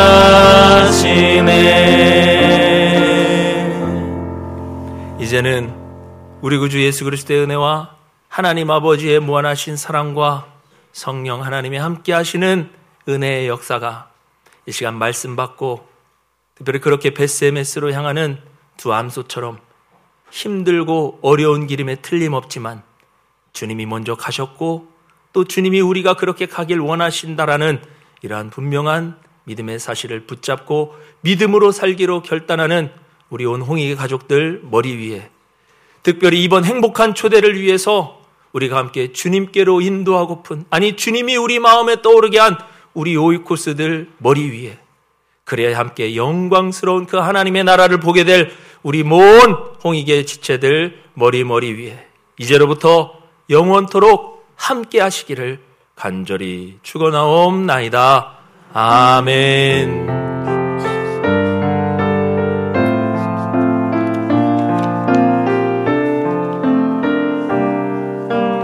S4: 하시네.
S3: 이제는 우리 구주 예수 그리스도의 은혜와 하나님 아버지의 무한하신 사랑과 성령 하나님이 함께 하시는 은혜의 역사가 이 시간 말씀 받고 특별히 그렇게 베스메스로 향하는 두 암소처럼 힘들고 어려운 길임에 틀림없지만 주님이 먼저 가셨고 또 주님이 우리가 그렇게 가길 원하신다라는 이러한 분명한 믿음의 사실을 붙잡고 믿음으로 살기로 결단하는 우리 온 홍익의 가족들 머리 위에 특별히 이번 행복한 초대를 위해서 우리가 함께 주님께로 인도하고픈, 아니 주님이 우리 마음에 떠오르게 한 우리 오이코스들 머리 위에, 그래야 함께 영광스러운 그 하나님의 나라를 보게 될 우리 모든 홍익의 지체들 머리 위에 이제로부터 영원토록 함께 하시기를 간절히 축원하옵나이다. 아멘.